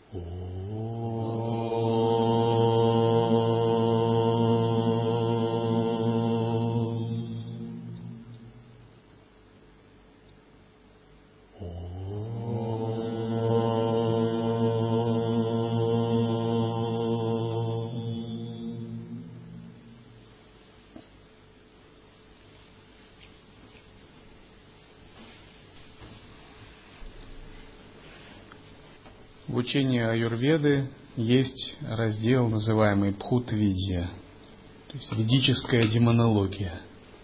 В учении аюрведы есть раздел, называемый Бхут-видья, то есть ведическая демонология.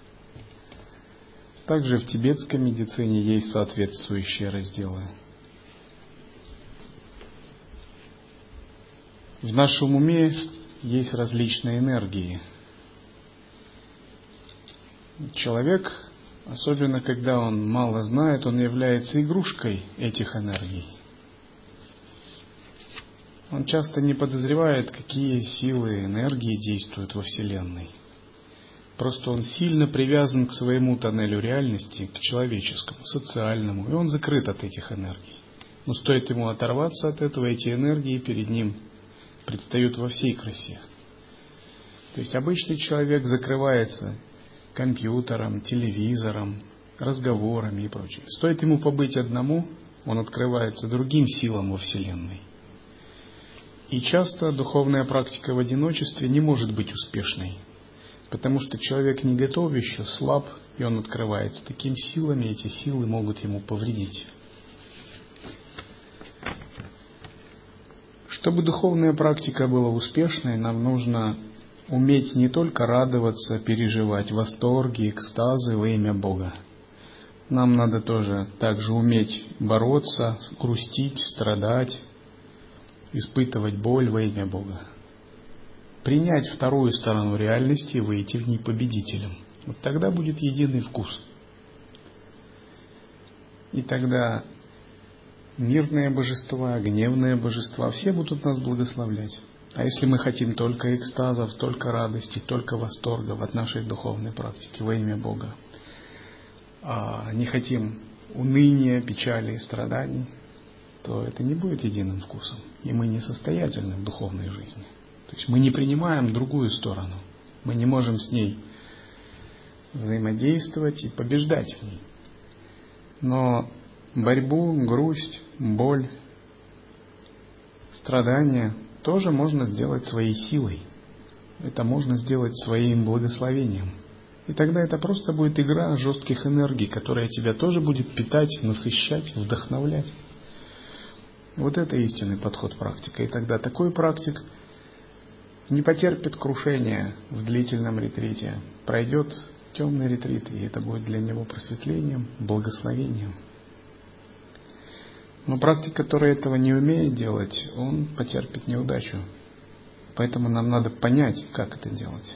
Также в тибетской медицине есть соответствующие разделы. В нашем уме есть различные энергии. Человек, особенно когда он мало знает, он является игрушкой этих энергий. Он часто не подозревает, какие силы, энергии действуют во Вселенной. Просто он сильно привязан к своему тоннелю реальности, к человеческому, социальному, и он закрыт от этих энергий. Но стоит ему оторваться от этого, эти энергии перед ним предстают во всей красе. То есть обычный человек закрывается компьютером, телевизором, разговорами и прочее. Стоит ему побыть одному, он открывается другим силам во Вселенной. И часто духовная практика в одиночестве не может быть успешной, потому что человек не готов еще, слаб, и он открывается таким силам, и эти силы могут ему повредить. Чтобы духовная практика была успешной, нам нужно уметь не только радоваться, переживать восторги, экстазы во имя Бога. Нам надо тоже также уметь бороться, грустить, страдать, испытывать боль во имя Бога. Принять вторую сторону реальности и выйти в ней победителем. Вот тогда будет единый вкус. И тогда мирные божества, гневные божества, все будут нас благословлять. А если мы хотим только экстазов, только радости, только восторгов от нашей духовной практики во имя Бога, а не хотим уныния, печали и страданий, то это не будет единым вкусом. И мы не состоятельны в духовной жизни. То есть мы не принимаем другую сторону. Мы не можем с ней взаимодействовать и побеждать в ней. Но борьбу, грусть, боль, страдания тоже можно сделать своей силой. Это можно сделать своим благословением. И тогда это просто будет игра жестких энергий, которая тебя тоже будет питать, насыщать, вдохновлять. Вот это истинный подход практика. И тогда такой практик не потерпит крушения в длительном ретрите. Пройдет темный ретрит, и это будет для него просветлением, благословением. Но практик, который этого не умеет делать, он потерпит неудачу. Поэтому нам надо понять, как это делать.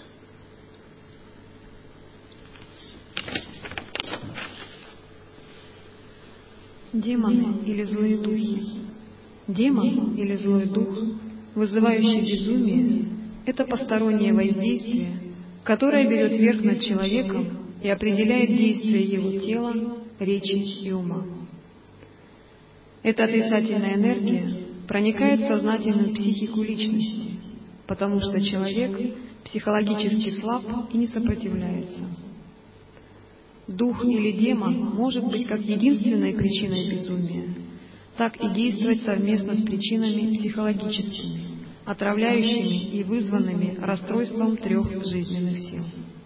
Демоны или злые духи. Демон или злой дух, вызывающий безумие, это постороннее воздействие, которое берет верх над человеком и определяет действия его тела, речи и ума. Эта отрицательная энергия проникает в сознательную психику личности, потому что человек психологически слаб и не сопротивляется. Дух или демон может быть как единственной причиной безумия, так и действовать совместно с причинами психологическими, отравляющими и вызванными расстройством трех жизненных сил.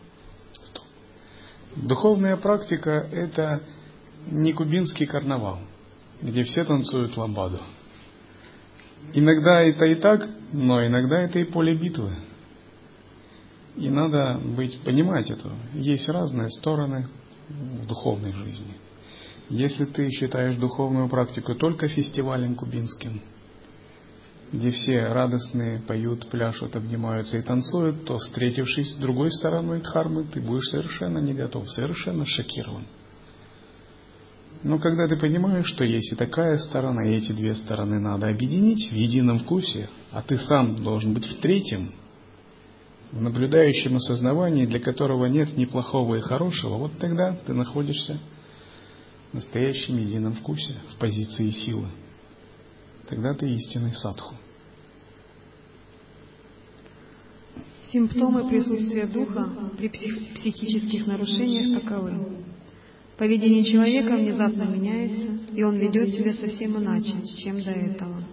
Духовная практика – это не кубинский карнавал, где все танцуют ламбаду. Иногда это и так, но иногда это и поле битвы. И надо понимать это. Есть разные стороны в духовной жизни. Если ты считаешь духовную практику только фестивалем кубинским, где все радостные, поют, пляшут, обнимаются и танцуют, то, встретившись с другой стороной дхармы, ты будешь совершенно не готов, совершенно шокирован. Но когда ты понимаешь, что есть и такая сторона, и эти две стороны надо объединить в едином вкусе, а ты сам должен быть в третьем, в наблюдающем осознавании, для которого нет ни плохого и хорошего, вот тогда ты находишься в настоящем едином вкусе, в позиции силы. тогда ты истинный садху. Симптомы присутствия духа при психических нарушениях таковы. Поведение человека внезапно меняется, и он ведет себя совсем иначе, чем до этого.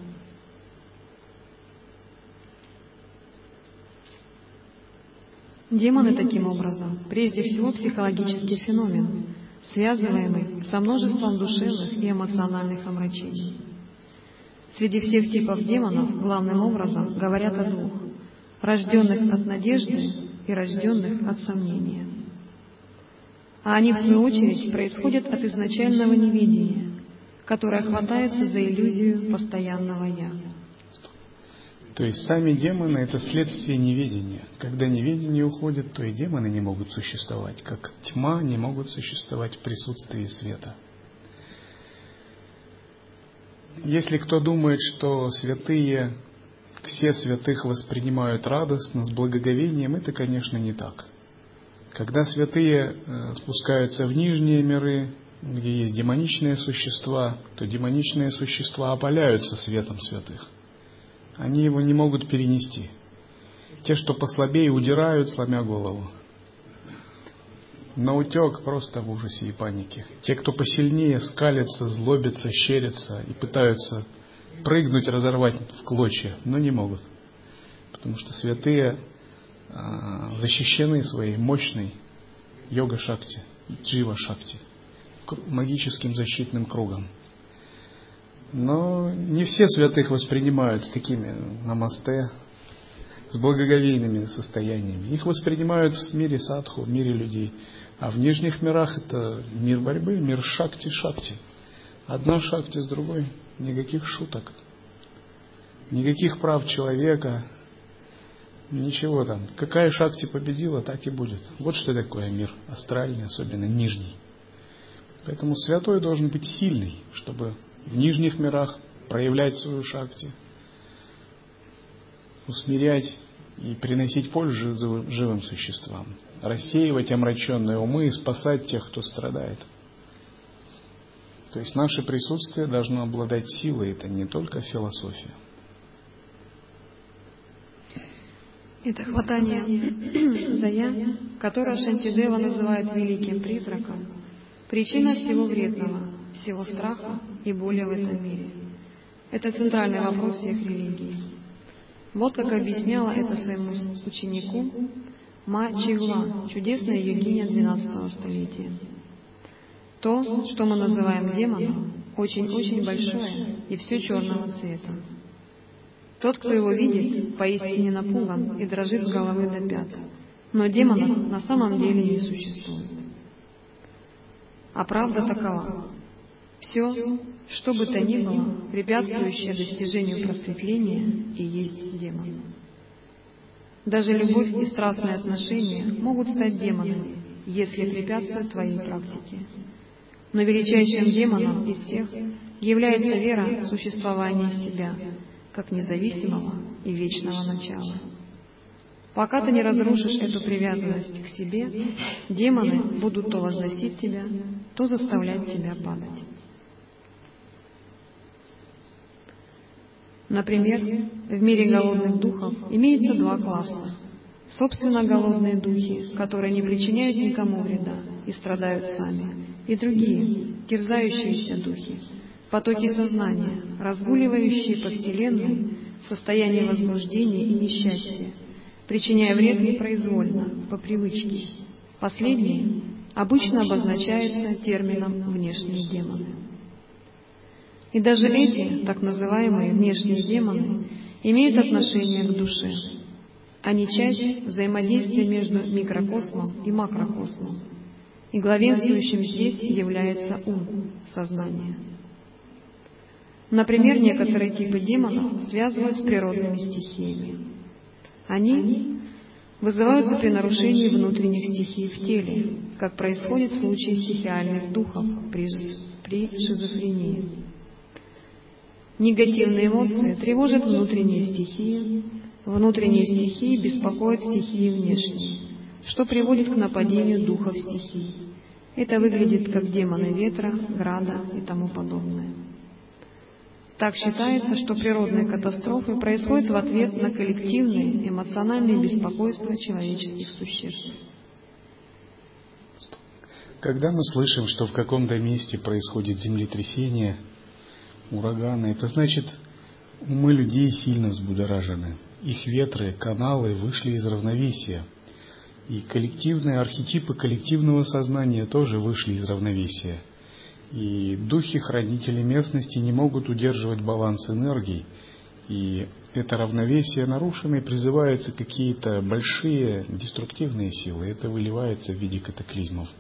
Демоны, таким образом, прежде всего психологический феномен, связываемый со множеством душевных и эмоциональных омрачений. Среди всех типов демонов главным образом говорят о двух: рожденных от надежды и рожденных от сомнения. А они, в свою очередь, происходят от изначального неведения, которое хватается за иллюзию постоянного «я». То есть сами демоны — это следствие неведения. Когда неведение уходит, то и демоны не могут существовать, как тьма не могут существовать в присутствии света. Если кто думает, что святые, все святых воспринимают радостно, с благоговением, это, конечно, не так. Когда святые спускаются в нижние миры, где есть демоничные существа, то демоничные существа опаляются светом святых. Они его не могут перенести. Те, что послабее, удирают, сломя голову. Наутек просто в ужасе и панике. Те, кто посильнее, скалятся, злобятся, щерятся и пытаются прыгнуть, разорвать в клочья, но не могут. Потому что святые защищены своей мощной йога-шакти, джива-шакти, магическим защитным кругом. Но не все святых воспринимают с такими намасте, с благоговейными состояниями. Их воспринимают в мире садху, в мире людей. А в нижних мирах это мир борьбы, мир шакти-шакти. Одна шакти с другой, никаких шуток, никаких прав человека, ничего там. Какая шакти победила, так и будет. Вот что такое мир астральный, особенно нижний. Поэтому святой должен быть сильный, чтобы в нижних мирах проявлять свою шакти, усмирять и приносить пользу живым существам, рассеивать омраченные умы и спасать тех, кто страдает. То есть наше присутствие должно обладать силой, это не только философия. Это хватание за «я», которое Шантидева называет великим призраком, причина всего вредного, всего страха и боли в этом мире. Это центральный вопрос всех религий. Вот как объясняла это своему ученику Ма Чигла, чудесная йогиня XII столетия. То, что мы называем демоном, очень-очень большое и все черного цвета. Тот, кто его видит, поистине напуган и дрожит с головы до пят. Но демонов на самом деле не существует. А правда такова. Все, что бы то ни было, препятствующее достижению просветления, и есть демон. Даже любовь и страстные отношения могут стать демонами, если препятствуют твоей практике. Но величайшим демоном из всех является вера в существование себя, как независимого и вечного начала. Пока ты не разрушишь эту привязанность к себе, демоны будут то возносить тебя, то заставлять тебя падать. Например, в мире голодных духов имеется два класса. Собственно, голодные духи, которые не причиняют никому вреда и страдают сами, и другие, терзающиеся духи, потоки сознания, разгуливающие по Вселенной в состоянии возбуждения и несчастья, причиняя вред непроизвольно, по привычке. Последние обычно обозначаются термином «внешние демоны». И даже эти, так называемые внешние демоны, имеют отношение к душе. Они часть взаимодействия между микрокосмом и макрокосмом. И главенствующим здесь является ум, сознание. Например, некоторые типы демонов связывают с природными стихиями. Они вызываются при нарушении внутренних стихий в теле, как происходит в случае стихиальных духов при шизофрении. Негативные эмоции тревожат внутренние стихии беспокоят стихии внешние, что приводит к нападению духов стихий. Это выглядит как демоны ветра, града и тому подобное. Так считается, что природные катастрофы происходят в ответ на коллективные эмоциональные беспокойства человеческих существ. Когда мы слышим, что в каком-то месте происходит землетрясение, ураганы, это значит, умы людей сильно взбудоражены. Их ветры, каналы вышли из равновесия. И коллективные архетипы коллективного сознания тоже вышли из равновесия. И духи-хранители местности не могут удерживать баланс энергий. И это равновесие нарушено, и призываются какие-то большие деструктивные силы. Это выливается в виде катаклизмов.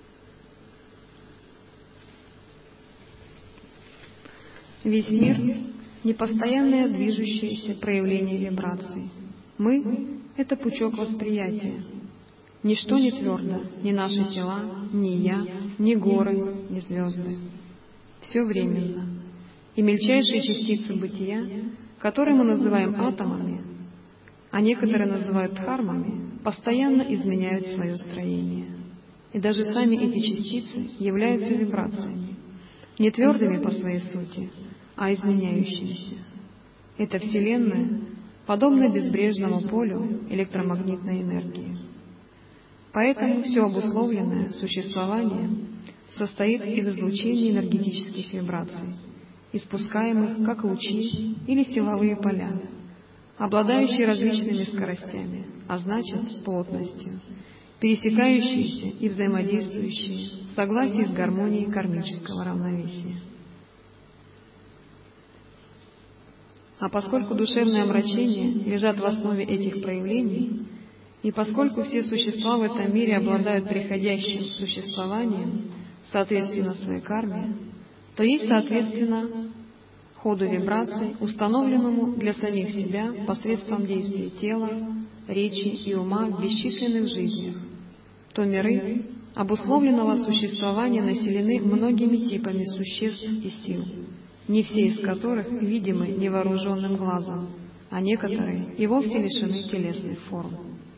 Весь мир — непостоянное движущееся проявление вибраций. Мы — это пучок восприятия. Ничто не твердо, ни наши тела, ни я, ни горы, ни звезды. Все временно. И мельчайшие частицы бытия, которые мы называем атомами, а некоторые называют дхармами, постоянно изменяют свое строение. И даже сами эти частицы являются вибрациями, не твердыми по своей сути, а изменяющимися. Эта Вселенная подобна безбрежному полю электромагнитной энергии. Поэтому все обусловленное существование состоит из излучения энергетических вибраций, испускаемых как лучи или силовые поля, обладающие различными скоростями, а значит плотностью, пересекающиеся и взаимодействующие в согласии с гармонией кармического равновесия. А поскольку душевные омрачения лежат в основе этих проявлений, и поскольку все существа в этом мире обладают приходящим существованием, соответственно своей карме, то есть соответственно ходу вибраций, установленному для самих себя посредством действия тела, речи и ума в бесчисленных жизнях, то миры обусловленного существования населены многими типами существ и сил, не все из которых видимы невооруженным глазом, а некоторые и вовсе лишены телесных форм.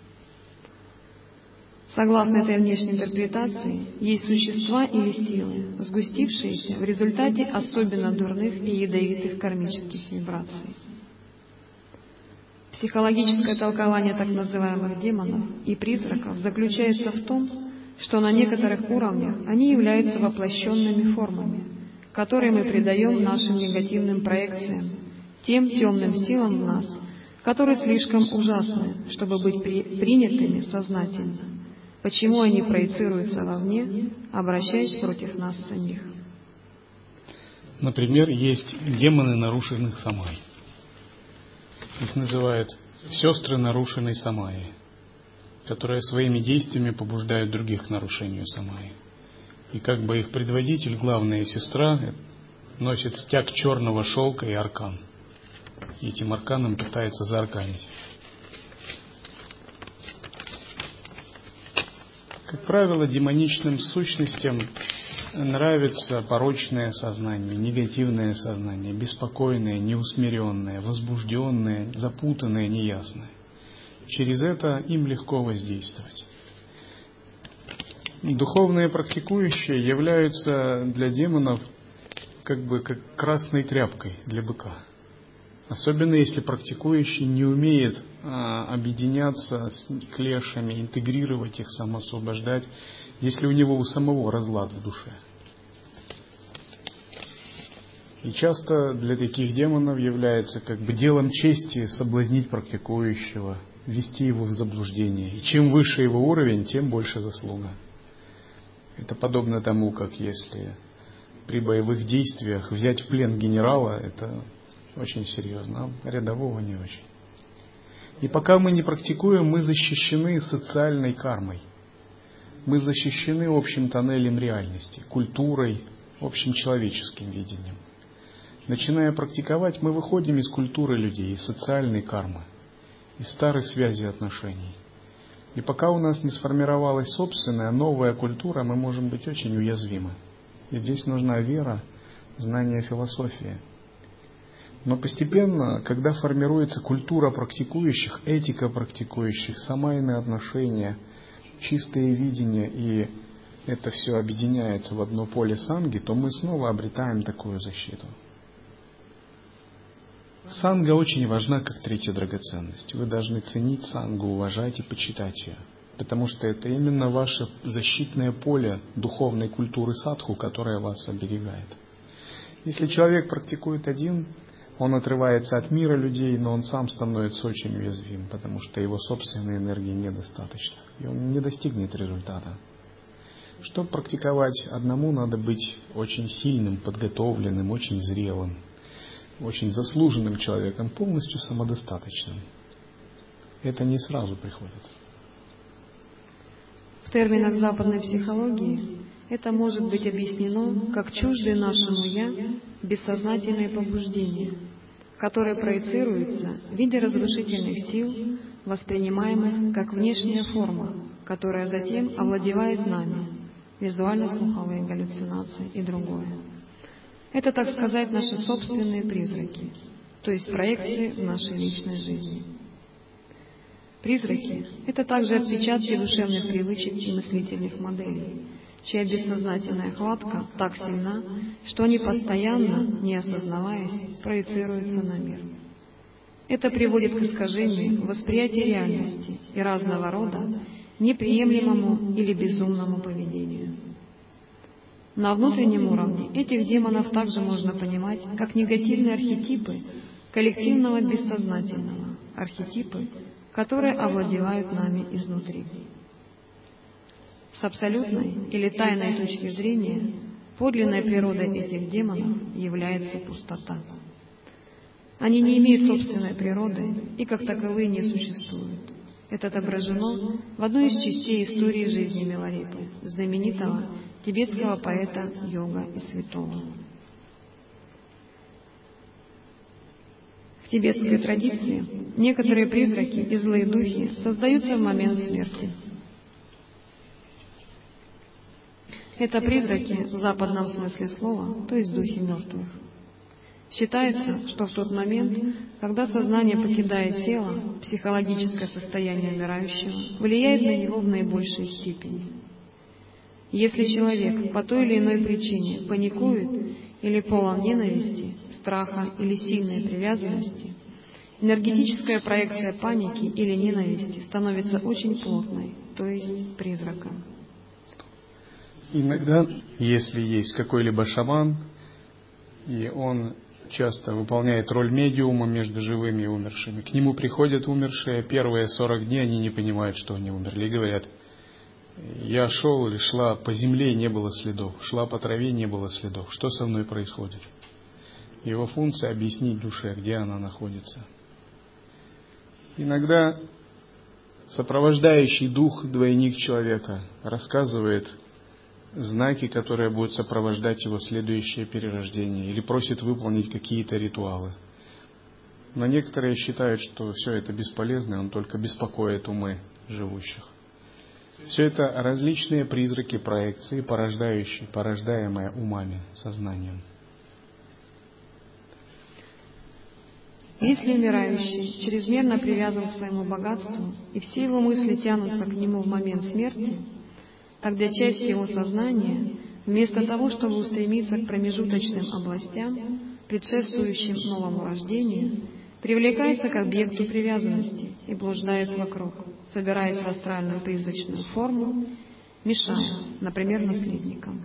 Согласно этой внешней интерпретации, есть существа или силы, сгустившиеся в результате особенно дурных и ядовитых кармических вибраций. Психологическое толкование так называемых демонов и призраков заключается в том, что на некоторых уровнях они являются воплощенными формами, которые мы придаем нашим негативным проекциям, тем темным силам в нас, которые слишком ужасны, чтобы быть принятыми сознательно. Почему они проецируются вовне, обращаясь против нас самих? Например, есть демоны нарушенных самай. Их называют сестры нарушенной самайи, которые своими действиями побуждают других к нарушению самайи. И как бы их предводитель, главная сестра, носит стяг черного шелка и аркан. И этим арканом пытается заарканить. Как правило, демоничным сущностям нравится порочное сознание, негативное сознание, беспокойное, неусмиренное, возбужденное, запутанное, неясное. Через это им легко воздействовать. Духовные практикующие являются для демонов как красной тряпкой для быка. Особенно если практикующий не умеет объединяться с клешами, интегрировать их, самоосвобождать, если у него у самого разлад в душе. И часто для таких демонов является делом чести соблазнить практикующего, ввести его в заблуждение. И чем выше его уровень, тем больше заслуга. Это подобно тому, как если при боевых действиях взять в плен генерала, это очень серьезно, а рядового не очень. И пока мы не практикуем, мы защищены социальной кармой. Мы защищены общим тоннелем реальности, культурой, общим человеческим видением. Начиная практиковать, мы выходим из культуры людей, из социальной кармы, из старых связей отношений. И пока у нас не сформировалась собственная новая культура, мы можем быть очень уязвимы. И здесь нужна вера, знание философии. Но постепенно, когда формируется культура практикующих, этика практикующих, самайные отношения, чистое видение, и это все объединяется в одно поле санги, то мы снова обретаем такую защиту. Санга очень важна как третья драгоценность. Вы должны ценить сангу, уважать и почитать ее. Потому что это именно ваше защитное поле духовной культуры садху, которая вас оберегает. Если человек практикует один, он отрывается от мира людей, но он сам становится очень уязвим, потому что его собственной энергии недостаточно, и он не достигнет результата. Чтобы практиковать одному, надо быть очень сильным, подготовленным, очень зрелым, очень заслуженным человеком, полностью самодостаточным. Это не сразу приходит. В терминах западной психологии это может быть объяснено как чуждые нашему «я» бессознательные побуждения, которые проецируются в виде разрушительных сил, воспринимаемых как внешняя форма, которая затем овладевает нами, визуально-слуховые галлюцинации и другое. Это, так сказать, наши собственные призраки, то есть проекции в нашей личной жизни. Призраки — это также отпечатки душевных привычек и мыслительных моделей, чья бессознательная хватка так сильна, что они постоянно, не осознаваясь, проецируются на мир. Это приводит к искажению восприятия реальности и разного рода неприемлемому или безумному поведению. На внутреннем уровне этих демонов также можно понимать как негативные архетипы коллективного бессознательного, архетипы, которые овладевают нами изнутри. С абсолютной или тайной точки зрения, подлинной природой этих демонов является пустота. Они не имеют собственной природы и как таковые не существуют. Это отображено в одной из частей истории жизни Миларепы, знаменитого тибетского поэта, йога и святого. В тибетской традиции некоторые призраки и злые духи создаются в момент смерти. Это призраки в западном смысле слова, то есть духи мертвых. Считается, что в тот момент, когда сознание покидает тело, психологическое состояние умирающего влияет на него в наибольшей степени. Если человек по той или иной причине паникует или полон ненависти, страха или сильной привязанности, энергетическая проекция паники или ненависти становится очень плотной, то есть призраком. Иногда, если есть какой-либо шаман, и он часто выполняет роль медиума между живыми и умершими, к нему приходят умершие, первые 40 дней они не понимают, что они умерли, и говорят: я шел или шла по земле, не было следов, шла по траве, не было следов, что со мной происходит? Его функция — объяснить душе, где она находится. Иногда сопровождающий дух, двойник человека, рассказывает знаки, которые будут сопровождать его следующее перерождение, или просит выполнить какие-то ритуалы. Но некоторые считают, что все это бесполезно, и он только беспокоит умы живущих. Все это различные призраки, проекции, порождаемые умами, сознанием. Если умирающий чрезмерно привязан к своему богатству, и все его мысли тянутся к нему в момент смерти, тогда часть его сознания, вместо того, чтобы устремиться к промежуточным областям, предшествующим новому рождению, привлекается к объекту привязанности и блуждает вокруг, собираясь в астральную призрачную форму, мешая, например, наследникам.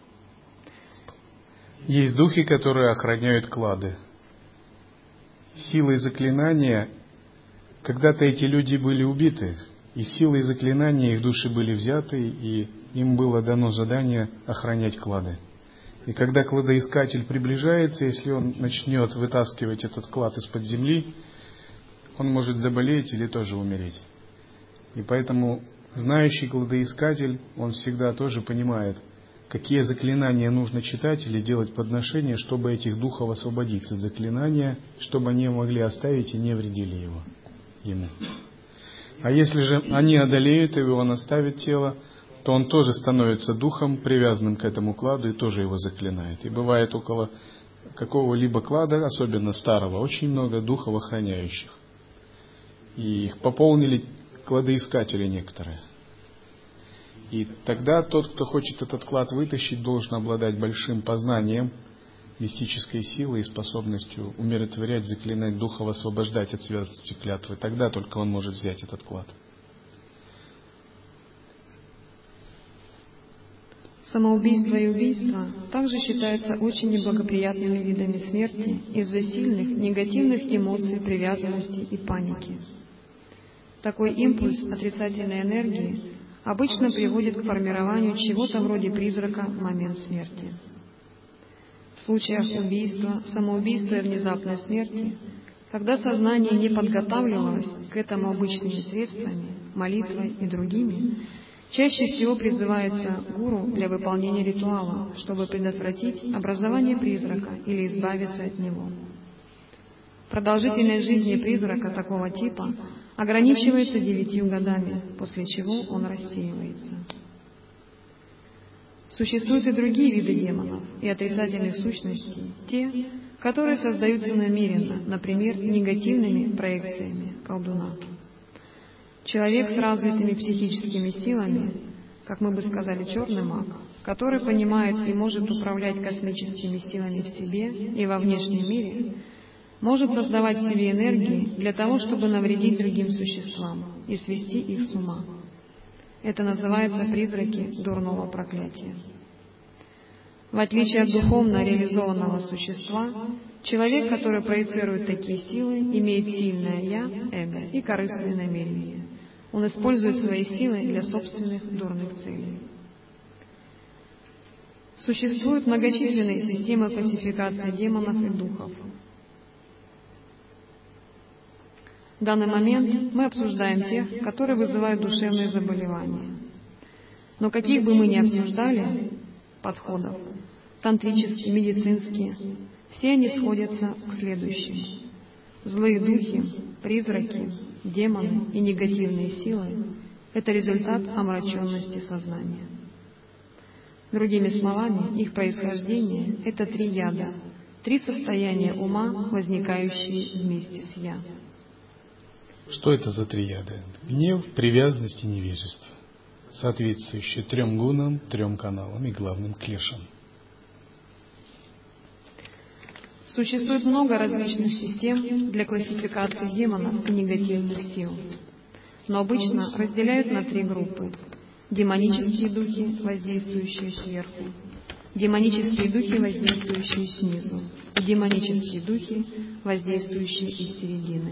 Есть духи, которые охраняют клады. Силой заклинания, когда-то эти люди были убиты, и силой заклинания их души были взяты, и им было дано задание охранять клады. И когда кладоискатель приближается, если он начнет вытаскивать этот клад из-под земли, он может заболеть или тоже умереть. И поэтому знающий кладоискатель, он всегда тоже понимает, какие заклинания нужно читать или делать подношения, чтобы этих духов освободить от заклинания, чтобы они могли оставить и не вредили ему. А если же они одолеют его, он оставит тело, то он тоже становится духом, привязанным к этому кладу, и тоже его заклинает. И бывает около какого-либо клада, особенно старого, очень много духов охраняющих. И их пополнили кладоискатели некоторые. И тогда тот, кто хочет этот клад вытащить, должен обладать большим познанием мистической силой и способностью умиротворять, заклинать духов, освобождать от связности клятвы. Тогда только он может взять этот клад. Самоубийство и убийство также считаются очень неблагоприятными видами смерти из-за сильных негативных эмоций привязанности и паники. Такой импульс отрицательной энергии обычно приводит к формированию чего-то вроде призрака в момент смерти. В случаях убийства, самоубийства и внезапной смерти, когда сознание не подготавливалось к этому обычными средствами, молитвой и другими, чаще всего призывается гуру для выполнения ритуала, чтобы предотвратить образование призрака или избавиться от него. Продолжительность жизни призрака такого типа ограничивается 9 годами, после чего он рассеивается. Существуют и другие виды демонов и отрицательных сущностей, те, которые создаются намеренно, например, негативными проекциями колдуна. Человек с развитыми психическими силами, как мы бы сказали, черный маг, который понимает и может управлять космическими силами в себе и во внешнем мире, может создавать в себе энергии для того, чтобы навредить другим существам и свести их с ума. Это называется призраки дурного проклятия. В отличие от духовно реализованного существа, человек, который проецирует такие силы, имеет сильное «я», эго и корыстные намерения. Он использует свои силы для собственных дурных целей. Существуют многочисленные системы классификации демонов и духов. В данный момент мы обсуждаем тех, которые вызывают душевные заболевания. Но каких бы мы ни обсуждали подходов, тантрические, медицинские, все они сходятся к следующему. Злые духи, призраки, демоны и негативные силы — это результат омраченности сознания. Другими словами, их происхождение — это 3 яда, 3 состояния ума, возникающие вместе с «я». Что это за 3 яда? Гнев, привязанность и невежество, соответствующие 3 гунам, 3 каналам и главным клешам. Существует много различных систем для классификации демонов и негативных сил, но обычно разделяют на 3 группы: демонические духи, воздействующие сверху, демонические духи, воздействующие снизу, и демонические духи, воздействующие из середины.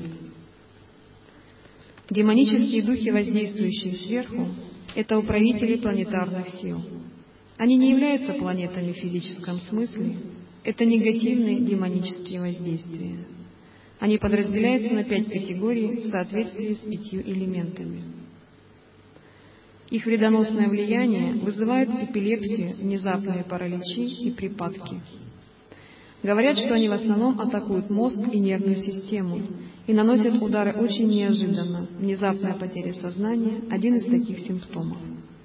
Демонические духи, воздействующие сверху, это управители планетарных сил. Они не являются планетами в физическом смысле, это негативные демонические воздействия. Они подразделяются на 5 категорий в соответствии с 5 элементами. Их вредоносное влияние вызывает эпилепсию, внезапные параличи и припадки. Говорят, что они в основном атакуют мозг и нервную систему и наносят удары очень неожиданно. Внезапная потеря сознания – один из таких симптомов.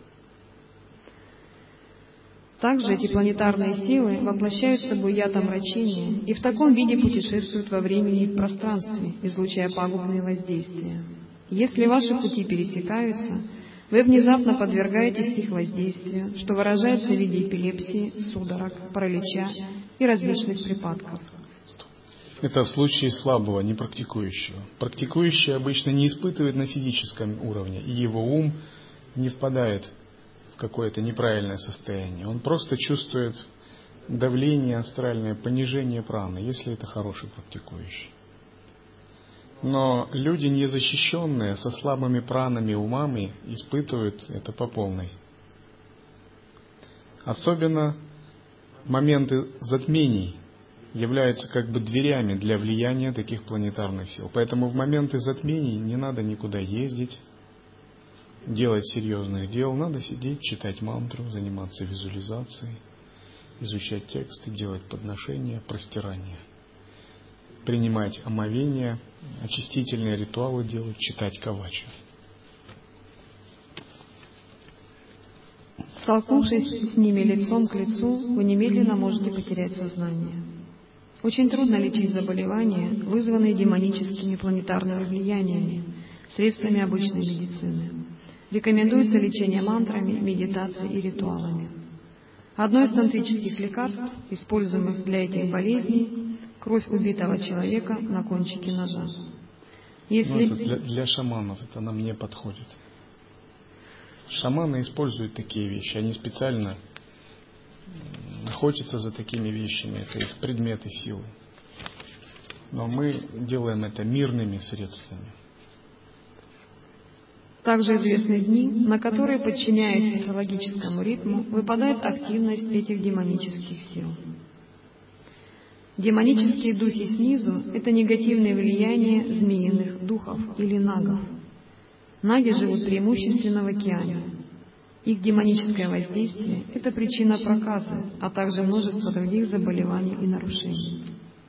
Также эти планетарные силы воплощают собой яд омрачения и в таком виде путешествуют во времени и в пространстве, излучая пагубные воздействия. Если ваши пути пересекаются, вы внезапно подвергаетесь их воздействию, что выражается в виде эпилепсии, судорог, паралича и различных припадков. Это в случае слабого, непрактикующего. Практикующий обычно не испытывает на физическом уровне, и его ум не впадает в какое-то неправильное состояние. Он просто чувствует давление астральное, понижение праны, если это хороший практикующий. Но люди незащищенные, со слабыми пранами, умами, испытывают это по полной. Особенно моменты затмений являются как бы дверями для влияния таких планетарных сил. Поэтому в моменты затмений не надо никуда ездить, делать серьезных дел. Надо сидеть, читать мантру, заниматься визуализацией, изучать тексты, делать подношения, простирания, принимать омовения, очистительные ритуалы делать, читать кавачи. Столкнувшись с ними лицом к лицу, вы немедленно можете потерять сознание. Очень трудно лечить заболевания, вызванные демоническими планетарными влияниями, средствами обычной медицины. Рекомендуется лечение мантрами, медитацией и ритуалами. Одно из тантрических лекарств, используемых для этих болезней, кровь убитого человека на кончике ножа. Если... это для шаманов, это нам не подходит. Шаманы используют такие вещи, они специально охотятся за такими вещами, это их предметы силы. Но мы делаем это мирными средствами. Также известны дни, на которые, подчиняясь физиологическому ритму, выпадает активность этих демонических сил. Демонические духи снизу — это негативное влияние змеиных духов или нагов. Наги живут преимущественно в океане. Их демоническое воздействие — это причина проказы, а также множество других заболеваний и нарушений.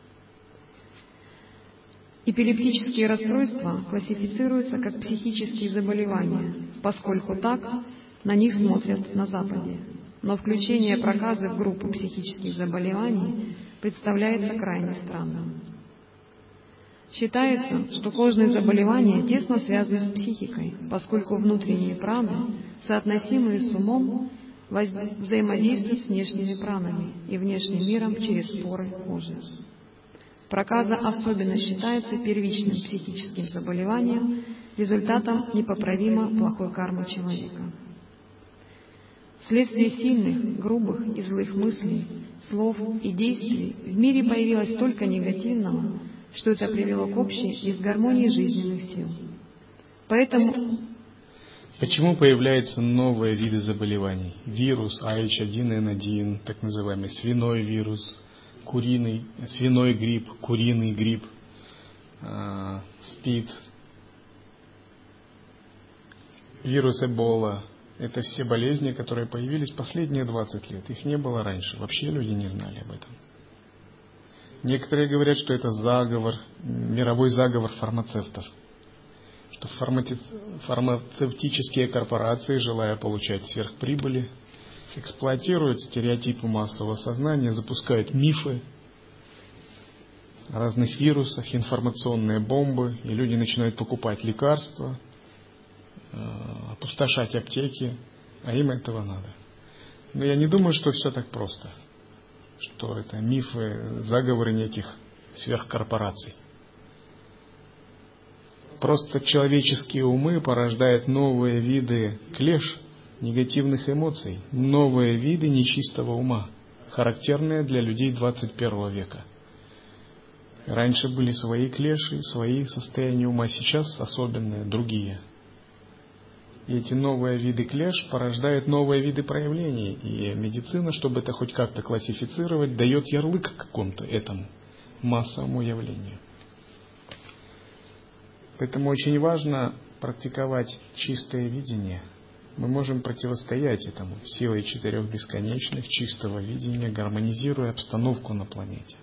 Эпилептические расстройства классифицируются как психические заболевания, поскольку так на них смотрят на Западе. Но включение проказы в группу психических заболеваний представляется крайне странным. Считается, что кожные заболевания тесно связаны с психикой, поскольку внутренние праны, соотносимые с умом, взаимодействуют с внешними пранами и внешним миром через поры кожи. Проказа особенно считается первичным психическим заболеванием, результатом непоправимо плохой кармы человека. Вследствие сильных, грубых и злых мыслей, слов и действий в мире появилось столько негативного, что это привело к общей дисгармонии жизненных сил. Почему появляются новые виды заболеваний? Вирус H1N1, так называемый свиной вирус, свиной грипп, куриный грипп, СПИД, вирус Эбола. Это все болезни, которые появились последние 20 лет. Их не было раньше. Вообще люди не знали об этом. Некоторые говорят, что это заговор, мировой заговор фармацевтов. Что фармацевтические корпорации, желая получать сверхприбыли, эксплуатируют стереотипы массового сознания, запускают мифы о разных вирусах, информационные бомбы, и люди начинают покупать лекарства, опустошать аптеки, а им этого надо. Но я не думаю, что все так просто, что это мифы, заговоры неких сверхкорпораций. Просто человеческие умы порождают новые виды клеш, негативных эмоций, новые виды нечистого ума, характерные для людей 21 века. Раньше были свои клеши, свои состояния ума, сейчас особенные, другие. И эти новые виды клеш порождают новые виды проявлений. И медицина, чтобы это хоть как-то классифицировать, дает ярлык какому-то этому массовому явлению. Поэтому очень важно практиковать чистое видение. Мы можем противостоять этому силой 4 бесконечных, чистого видения, гармонизируя обстановку на планете.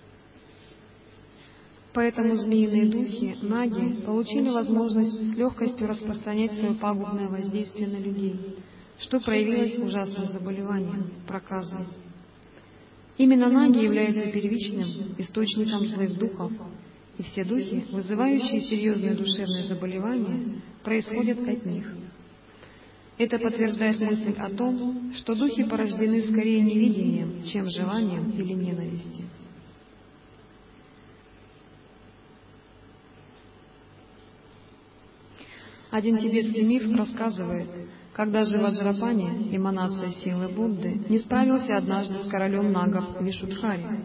Поэтому змеиные духи, наги, получили возможность с легкостью распространять свое пагубное воздействие на людей, что проявилось ужасным заболеванием – проказой. Именно наги являются первичным источником злых духов, и все духи, вызывающие серьезные душевные заболевания, происходят от них. Это подтверждает мысль о том, что духи порождены скорее невидением, чем желанием или ненавистью. Один тибетский миф рассказывает, когда же Ваджрапани, эманация силы Будды, не справился однажды с королем нагов Вашудхари.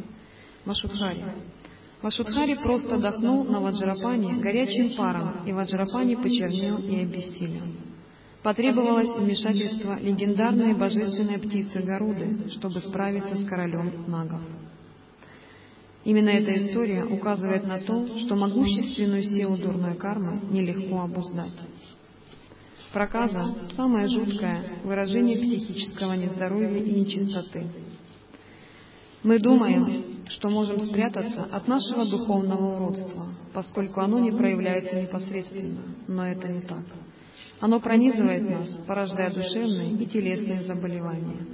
Вашудхари просто дохнул на Ваджрапани горячим паром, и Ваджрапани почернел и обессилел. Потребовалось вмешательство легендарной божественной птицы Гаруды, чтобы справиться с королем нагов. Именно эта история указывает на то, что могущественную силу дурной кармы нелегко обуздать. Проказа – самое жуткое выражение психического нездоровья и нечистоты. Мы думаем, что можем спрятаться от нашего духовного уродства, поскольку оно не проявляется непосредственно, но это не так. Оно пронизывает нас, порождая душевные и телесные заболевания.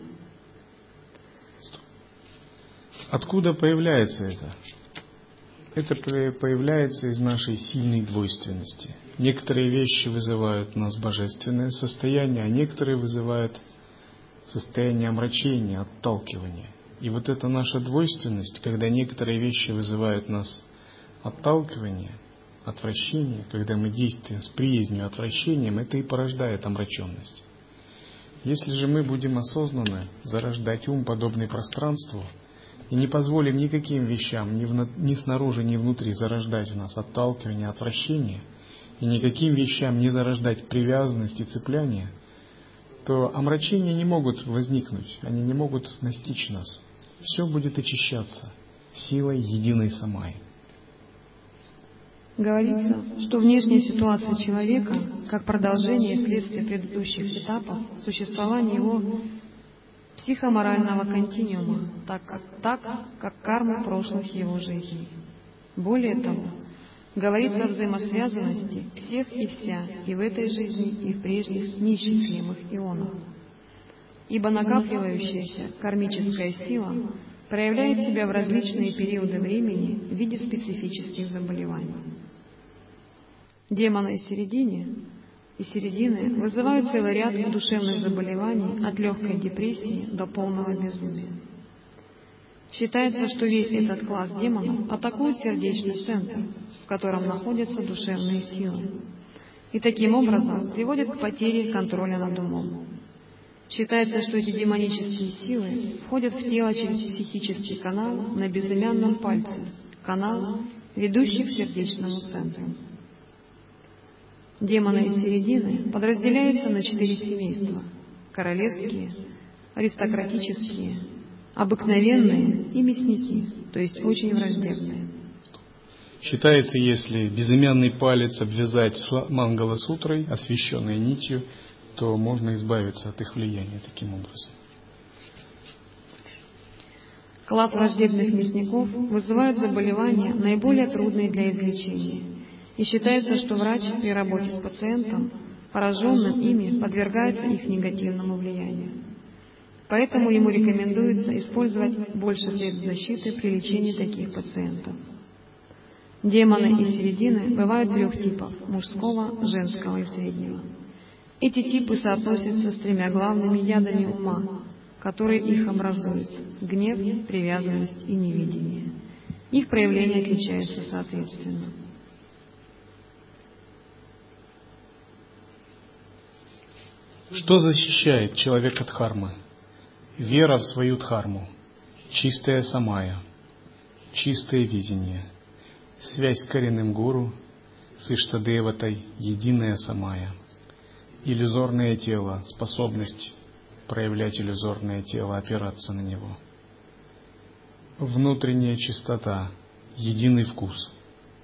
Откуда появляется это? Это появляется из нашей сильной двойственности. Некоторые вещи вызывают у нас божественное состояние, а некоторые вызывают состояние омрачения, отталкивания. И вот эта наша двойственность, когда некоторые вещи вызывают у нас отталкивание, отвращение, когда мы действуем с приязнью, отвращением, это и порождает омраченность. Если же мы будем осознанно зарождать ум, подобный пространству, и не позволим никаким вещам, ни снаружи, ни внутри зарождать в нас отталкивание, отвращение, и никаким вещам не зарождать привязанность и цепляние, то омрачения не могут возникнуть, они не могут настичь нас. Все будет очищаться силой единой самаи. Говорится, что внешняя ситуация человека, как продолжение и следствие предыдущих этапов существования его психоморального континуума, так как карма прошлых его жизней. Более того, говорится о взаимосвязанности всех и вся и в этой жизни, и в прежних неисчислимых ионах. Ибо накапливающаяся кармическая сила проявляет себя в различные периоды времени в виде специфических заболеваний. Демоны из середины вызывают целый ряд душевных заболеваний от легкой депрессии до полного безумия. Считается, что весь этот класс демонов атакует сердечный центр, в котором находятся душевные силы, и таким образом приводит к потере контроля над умом. Считается, что эти демонические силы входят в тело через психический канал на безымянном пальце, канал, ведущий к сердечному центру. Демоны из середины подразделяются на 4 семейства: королевские, аристократические, обыкновенные и мясники, то есть очень враждебные. Считается, если безымянный палец обвязать мангала-сутрой, освященной нитью, то можно избавиться от их влияния таким образом. Класс враждебных мясников вызывает заболевания, наиболее трудные для излечения. И считается, что врач при работе с пациентом, пораженным ими, подвергается их негативному влиянию. Поэтому ему рекомендуется использовать больше средств защиты при лечении таких пациентов. Демоны из середины бывают 3 типов: мужского, женского и среднего. Эти типы соотносятся с 3 главными ядами ума, которые их образуют: гнев, привязанность и невидение. Их проявления отличаются соответственно. Что защищает человека от дхармы? Вера в свою дхарму, чистая самая, чистое видение, связь с коренным гуру, с Иштадеватой, единая самая, иллюзорное тело, способность проявлять иллюзорное тело, опираться на него, внутренняя чистота, единый вкус.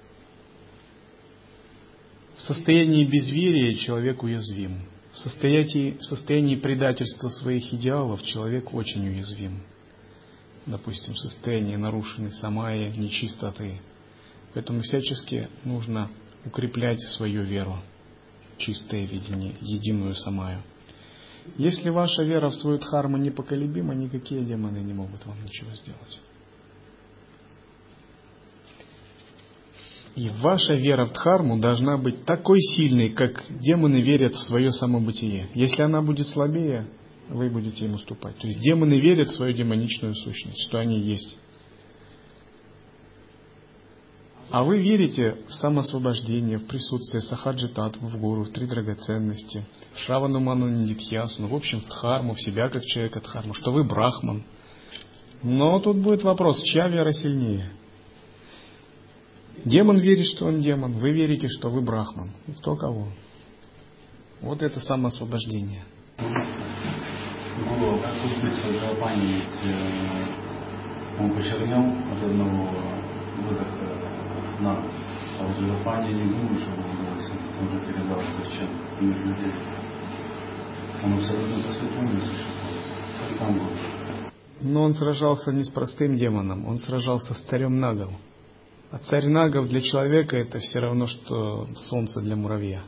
В состоянии безверия человек уязвим. В состоянии предательства своих идеалов человек очень уязвим. Допустим, в состоянии нарушенной самайи, нечистоты. Поэтому всячески нужно укреплять свою веру, чистое видение, единую самаю. Если ваша вера в свою дхарму непоколебима, никакие демоны не могут вам ничего сделать. И ваша вера в дхарму должна быть такой сильной, как демоны верят в свое самобытие. Если она будет слабее, вы будете им уступать. То есть демоны верят в свою демоничную сущность, что они есть. А вы верите в самоосвобождение, в присутствие сахаджи татвы, в гуру, в 3 драгоценности, в шравану ману нидитхьясу, в общем, в дхарму, в себя как человека дхарму, что вы брахман. Но тут будет вопрос, чья вера сильнее? Демон верит, что он демон, вы верите, что вы брахман. Кто кого? Вот это самоосвобождение. Гуру, как тут быть разжалованием, он почернел от одного выхода на год, а разжалование не думаю, что он уже передал зачем мир людей. Он абсолютно посвященное существо. Как там было? Но он сражался не с простым демоном, он сражался с царем Нагов. А царь Нагов для человека это все равно, что солнце для муравья.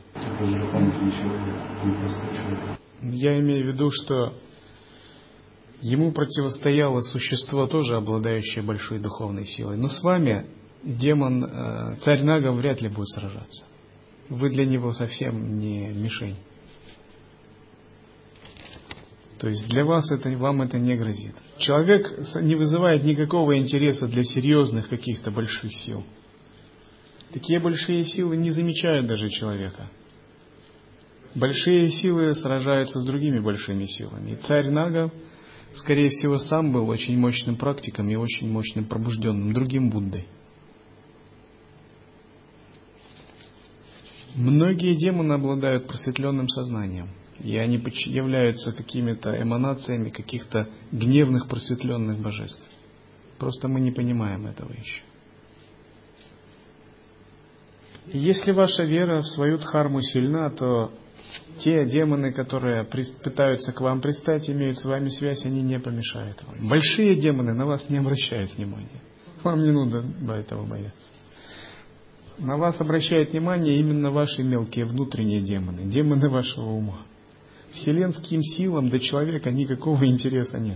Я имею в виду, что ему противостояло существо, тоже обладающее большой духовной силой. Но с вами демон, царь Нагов вряд ли будет сражаться. Вы для него совсем не мишень. То есть для вас вам это не грозит. Человек не вызывает никакого интереса для серьезных каких-то больших сил. Такие большие силы не замечают даже человека. Большие силы сражаются с другими большими силами. И царь Нага, скорее всего, сам был очень мощным практиком и очень мощным пробужденным, другим Буддой. Многие демоны обладают просветленным сознанием, и они являются какими-то эманациями каких-то гневных просветленных божеств. Просто мы не понимаем этого еще. И если ваша вера в свою дхарму сильна, то те демоны, которые пытаются к вам пристать, имеют с вами связь, они не помешают вам. Большие демоны на вас не обращают внимания. Вам не нужно этого бояться. На вас обращают внимание именно ваши мелкие внутренние демоны, демоны вашего ума. Вселенским силам до человека никакого интереса нет.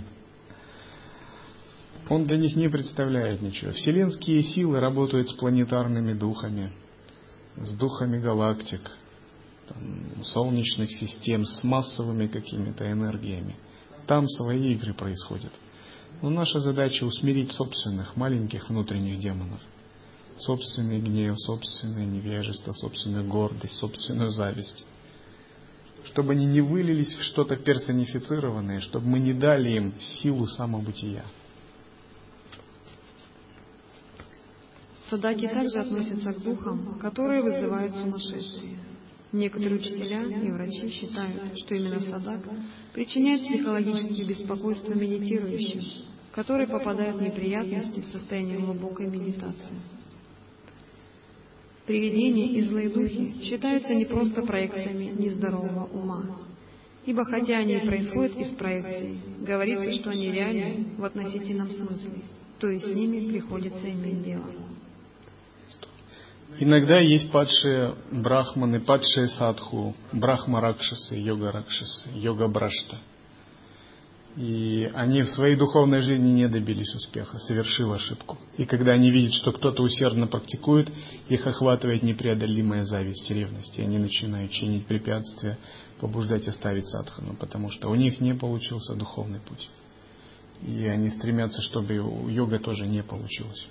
Он для них не представляет ничего. Вселенские силы работают с планетарными духами, с духами галактик, солнечных систем, с массовыми какими-то энергиями. Там свои игры происходят. Но наша задача усмирить собственных маленьких внутренних демонов. Собственный гнев, собственное невежество, собственную гордость, собственную зависть. Чтобы они не вылились в что-то персонифицированное, чтобы мы не дали им силу самобытия. Садаки также относятся к духам, которые вызывают сумасшествие. Некоторые учителя и врачи считают, что именно садак причиняет психологическое беспокойство медитирующим, которые попадают в неприятности в состоянии глубокой медитации. Привидения и злые духи считаются не просто проекциями нездорового ума, ибо хотя они и происходят из проекций, говорится, что они реальны в относительном смысле, то есть с ними приходится иметь дело. Иногда есть падшие брахманы, падшие садху, брахма-ракшасы, йога-ракшасы, йога-брашта. И они в своей духовной жизни не добились успеха, совершив ошибку. И когда они видят, что кто-то усердно практикует, их охватывает непреодолимая зависть и ревность. И они начинают чинить препятствия, побуждать оставить садхану, потому что у них не получился духовный путь. И они стремятся, чтобы у йога тоже не получилось.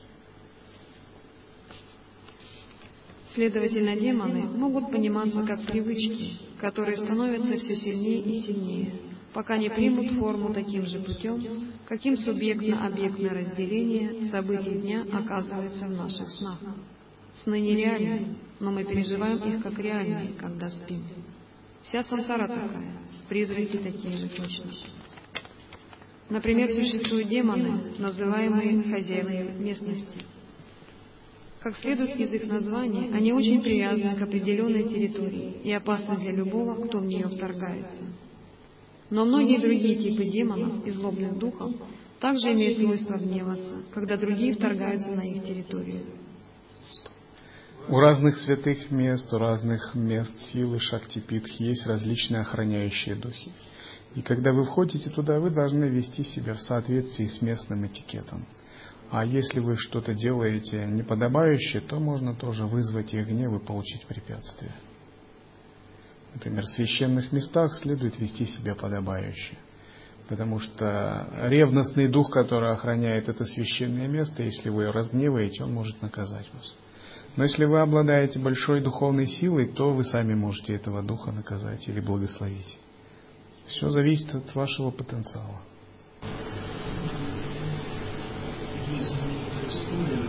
Следовательно, демоны могут пониматься как привычки, которые становятся все сильнее и сильнее, пока не примут форму таким же путем, каким субъектно-объектное разделение событий дня оказывается в наших снах. Сны нереальны, но мы переживаем их как реальные, когда спим. Вся сансара такая, призраки такие же точно. Например, существуют демоны, называемые хозяевами местности. Как следует из их названий, они очень привязаны к определенной территории и опасны для любого, кто в нее вторгается. Но многие другие типы демонов и злобных духов также имеют свойство гневаться, когда другие вторгаются на их территорию. У разных святых мест, у разных мест силы Шакти-питх есть различные охраняющие духи. И когда вы входите туда, вы должны вести себя в соответствии с местным этикетом. А если вы что-то делаете неподобающее, то можно тоже вызвать их гнев и получить препятствие. Например, в священных местах следует вести себя подобающе. Потому что ревностный дух, который охраняет это священное место, если вы разгневаете, он может наказать вас. Но если вы обладаете большой духовной силой, то вы сами можете этого духа наказать или благословить. Все зависит от вашего потенциала. Есть знаменитая история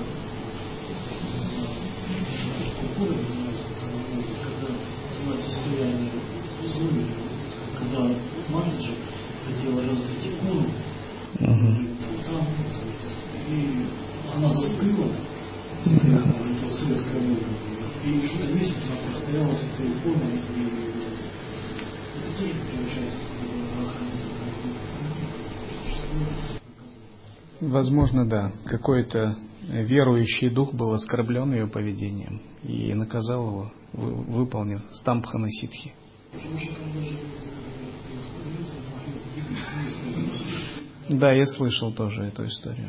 культуры, когда называется состояние зуми, когда Матаджи хотела разбить икону, там, и она застыла, это советская война, и что-то месяц она простояла с этой иконой, и это тоже получается охрана. Возможно, да. Какой-то верующий дух был оскорблен ее поведением и наказал его, выполнив стамбхана ситхи. Да, я слышал тоже эту историю.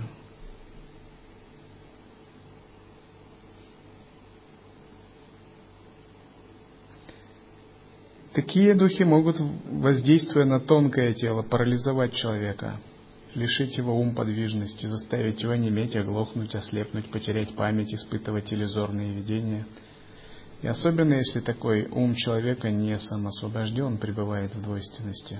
Такие духи могут, воздействуя на тонкое тело, парализовать человека, лишить его ум подвижности, заставить его онеметь, оглохнуть, ослепнуть, потерять память, испытывать иллюзорные видения. И особенно, если такой ум человека не самоосвобожден, пребывает в двойственности.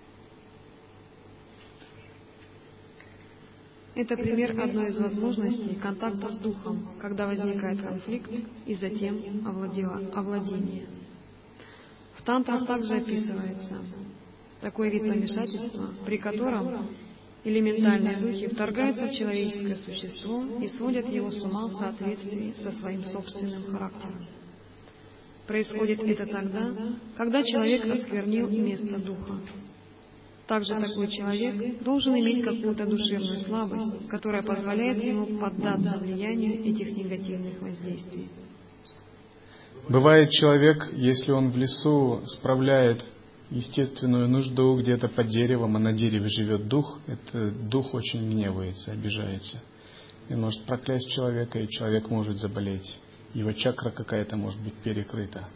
Это пример одной из возможностей контакта с духом, когда возникает конфликт и затем овладение. В тантрах также описывается такой вид помешательства, при котором элементальные духи вторгаются в человеческое существо и сводят его с ума в соответствии со своим собственным характером. Происходит это тогда, когда человек осквернил место духа. Также такой человек должен иметь какую-то душевную слабость, которая позволяет ему поддаться влиянию этих негативных воздействий. Бывает, человек, если он в лесу справляет естественную нужду где-то под деревом, а на дереве живет дух, этот дух очень гневается, обижается. И может проклясть человека, и человек может заболеть. Его чакра какая-то может быть перекрыта.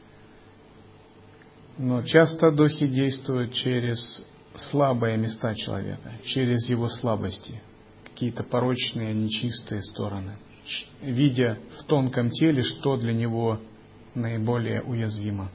Но часто духи действуют через слабые места человека, через его слабости, какие-то порочные, нечистые стороны, видя в тонком теле, что для него наиболее уязвимо.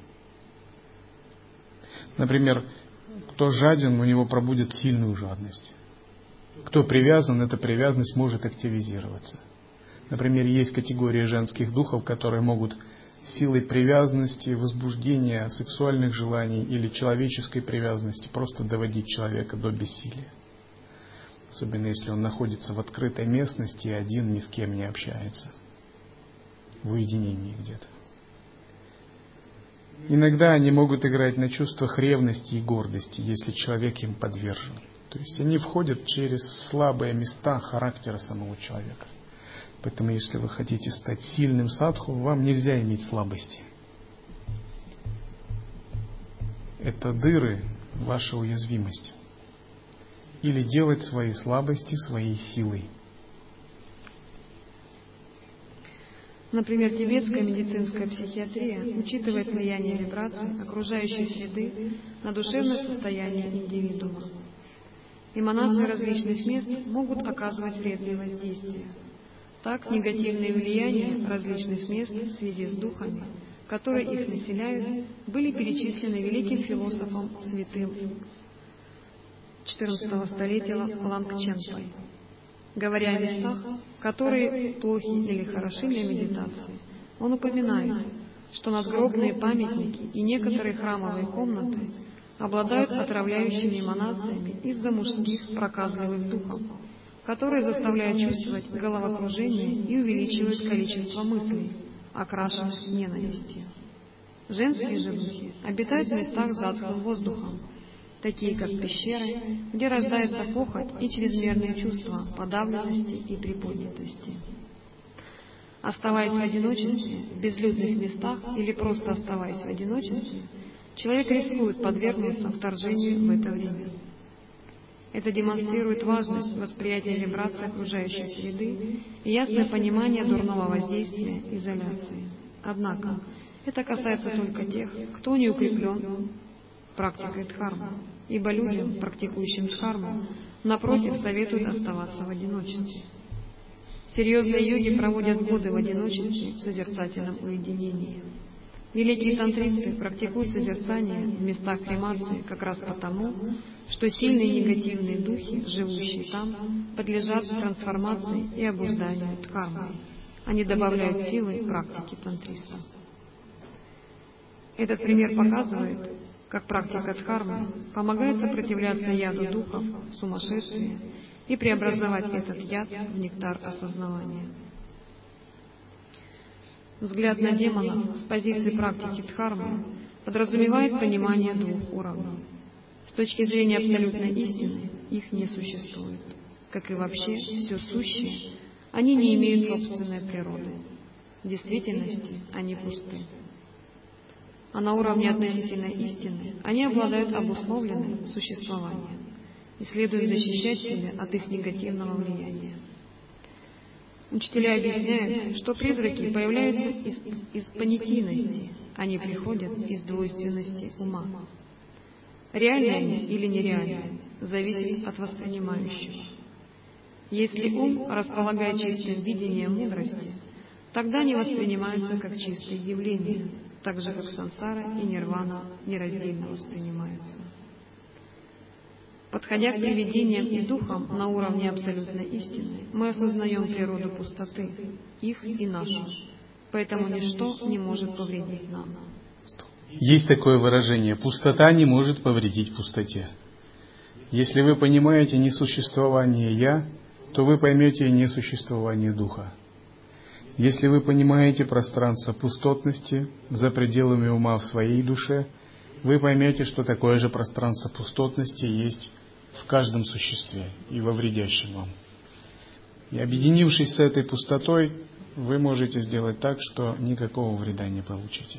Например, кто жаден, у него пробудет сильную жадность. Кто привязан, эта привязанность может активизироваться. Например, есть категории женских духов, которые могут силой привязанности, возбуждения сексуальных желаний или человеческой привязанности просто доводить человека до бессилия. Особенно если он находится в открытой местности и один, ни с кем не общается. В уединении где-то. Иногда они могут играть на чувствах ревности и гордости, если человек им подвержен. То есть они входят через слабые места характера самого человека. Поэтому, если вы хотите стать сильным садху, вам нельзя иметь слабости. Это дыры, ваша уязвимость. Или делать свои слабости своей силой. Например, тибетская медицинская психиатрия учитывает влияние вибраций окружающей среды на душевное состояние индивидуума. Эманации различных мест могут оказывать вредные воздействия. Так, негативные влияния различных мест в связи с духами, которые их населяют, были перечислены великим философом святым XIV столетия Лангченпой. Говоря о местах, которые плохи или хороши для медитации, он упоминает, что надгробные памятники и некоторые храмовые комнаты обладают отравляющими эманациями из-за мужских проказливых духов, которые заставляют чувствовать головокружение и увеличивают количество мыслей, окрашенных ненавистью. Женские же духи обитают в местах с затхлым воздухом, такие как пещеры, где рождается похоть и чрезмерные чувства подавленности и приподнятости. Оставаясь в одиночестве, в безлюдных местах или просто оставаясь в одиночестве, человек рискует подвергнуться вторжению в это время. Это демонстрирует важность восприятия вибраций окружающей среды и ясное понимание дурного воздействия изоляции. Однако, это касается только тех, кто не укреплен практикой дхармы, ибо людям, практикующим дхарму, напротив, советуют оставаться в одиночестве. Серьезные йоги проводят годы в одиночестве в созерцательном уединении. Великие тантристы практикуют созерцание в местах кремации как раз потому, что сильные негативные духи, живущие там, подлежат трансформации и обузданию дхармой. Они добавляют силы практике тантриста. Этот пример показывает, как практика дхармы помогает сопротивляться яду духов, сумасшествия и преобразовать этот яд в нектар осознавания. Взгляд на демонов с позиции практики дхармы подразумевает понимание двух уровней. С точки зрения абсолютной истины их не существует. Как и вообще все сущее, они не имеют собственной природы. В действительности они пусты. А на уровне относительной истины они обладают обусловленным существованием и следует защищать себя от их негативного влияния. Учителя объясняют, что призраки появляются из понятийности они приходят из двойственности ума. Реальны они или нереальны, зависит от воспринимающего. Если ум располагает чистым видением мудрости, тогда они воспринимаются как чистые явления, так же как сансара и нирвана нераздельно воспринимаются. Подходя к привидениям и духам на уровне абсолютной истины, мы осознаем природу пустоты, их и нашу, поэтому ничто не может повредить нам. Есть такое выражение: пустота не может повредить пустоте. Если вы понимаете несуществование «я», то вы поймете и несуществование духа. Если вы понимаете пространство пустотности за пределами ума в своей душе, вы поймете, что такое же пространство пустотности есть в каждом существе и во вредящем вам. И объединившись с этой пустотой, вы можете сделать так, что никакого вреда не получите.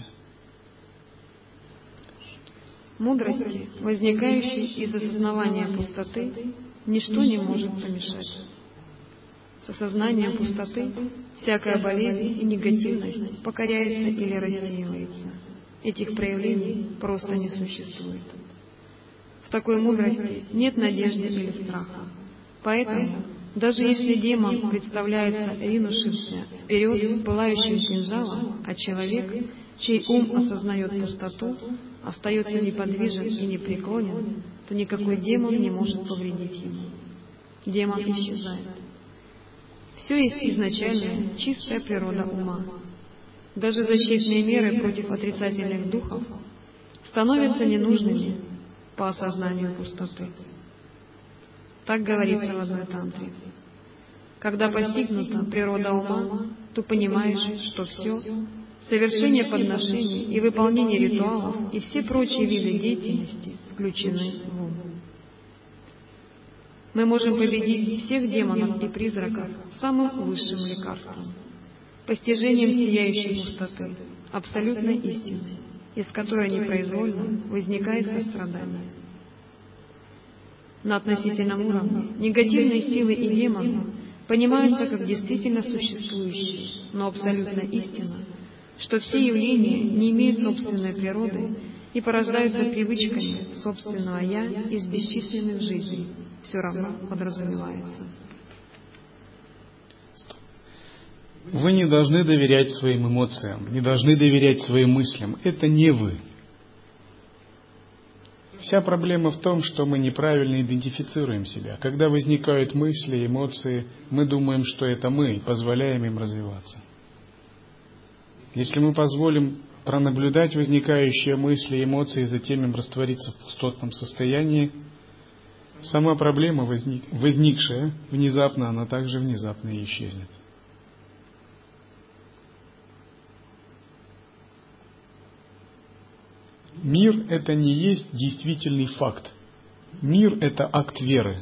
Мудрости, возникающей из осознавания пустоты, ничто не может помешать. С осознанием пустоты всякая болезнь и негативность покоряется или рассеивается. Этих проявлений просто не существует. В такой мудрости нет надежды или страха. Поэтому, даже если демон представляется ринувшимся вперед с пылающим кинжалом, а человек, чей ум осознает пустоту, остается неподвижен и непреклонен, то никакой демон не может повредить ему. Демон исчезает. Все есть изначальная, чистая природа ума. Даже защитные меры против отрицательных духов становятся ненужными по осознанию пустоты. Так говорится в одной тантре. Когда постигнута природа ума, то понимаешь, что все, совершение подношений и выполнение ритуалов и все прочие виды деятельности включены в ум. Мы можем победить всех демонов и призраков самым высшим лекарством, постижением сияющей пустоты, абсолютной истины, из которой непроизвольно возникает сострадание. На относительном уровне негативные силы и демоны понимаются как действительно существующие, но абсолютно истина, что все явления не имеют собственной природы и порождаются привычками собственного «я» из бесчисленных жизней, все равно подразумевается. Вы не должны доверять своим эмоциям, не должны доверять своим мыслям. Это не вы. Вся проблема в том, что мы неправильно идентифицируем себя. Когда возникают мысли, эмоции, мы думаем, что это мы, и позволяем им развиваться. Если мы позволим пронаблюдать возникающие мысли, эмоции, и затем им раствориться в пустотном состоянии, сама проблема, возникшая внезапно, она также внезапно и исчезнет. Мир – это не есть действительный факт. Мир – это акт веры.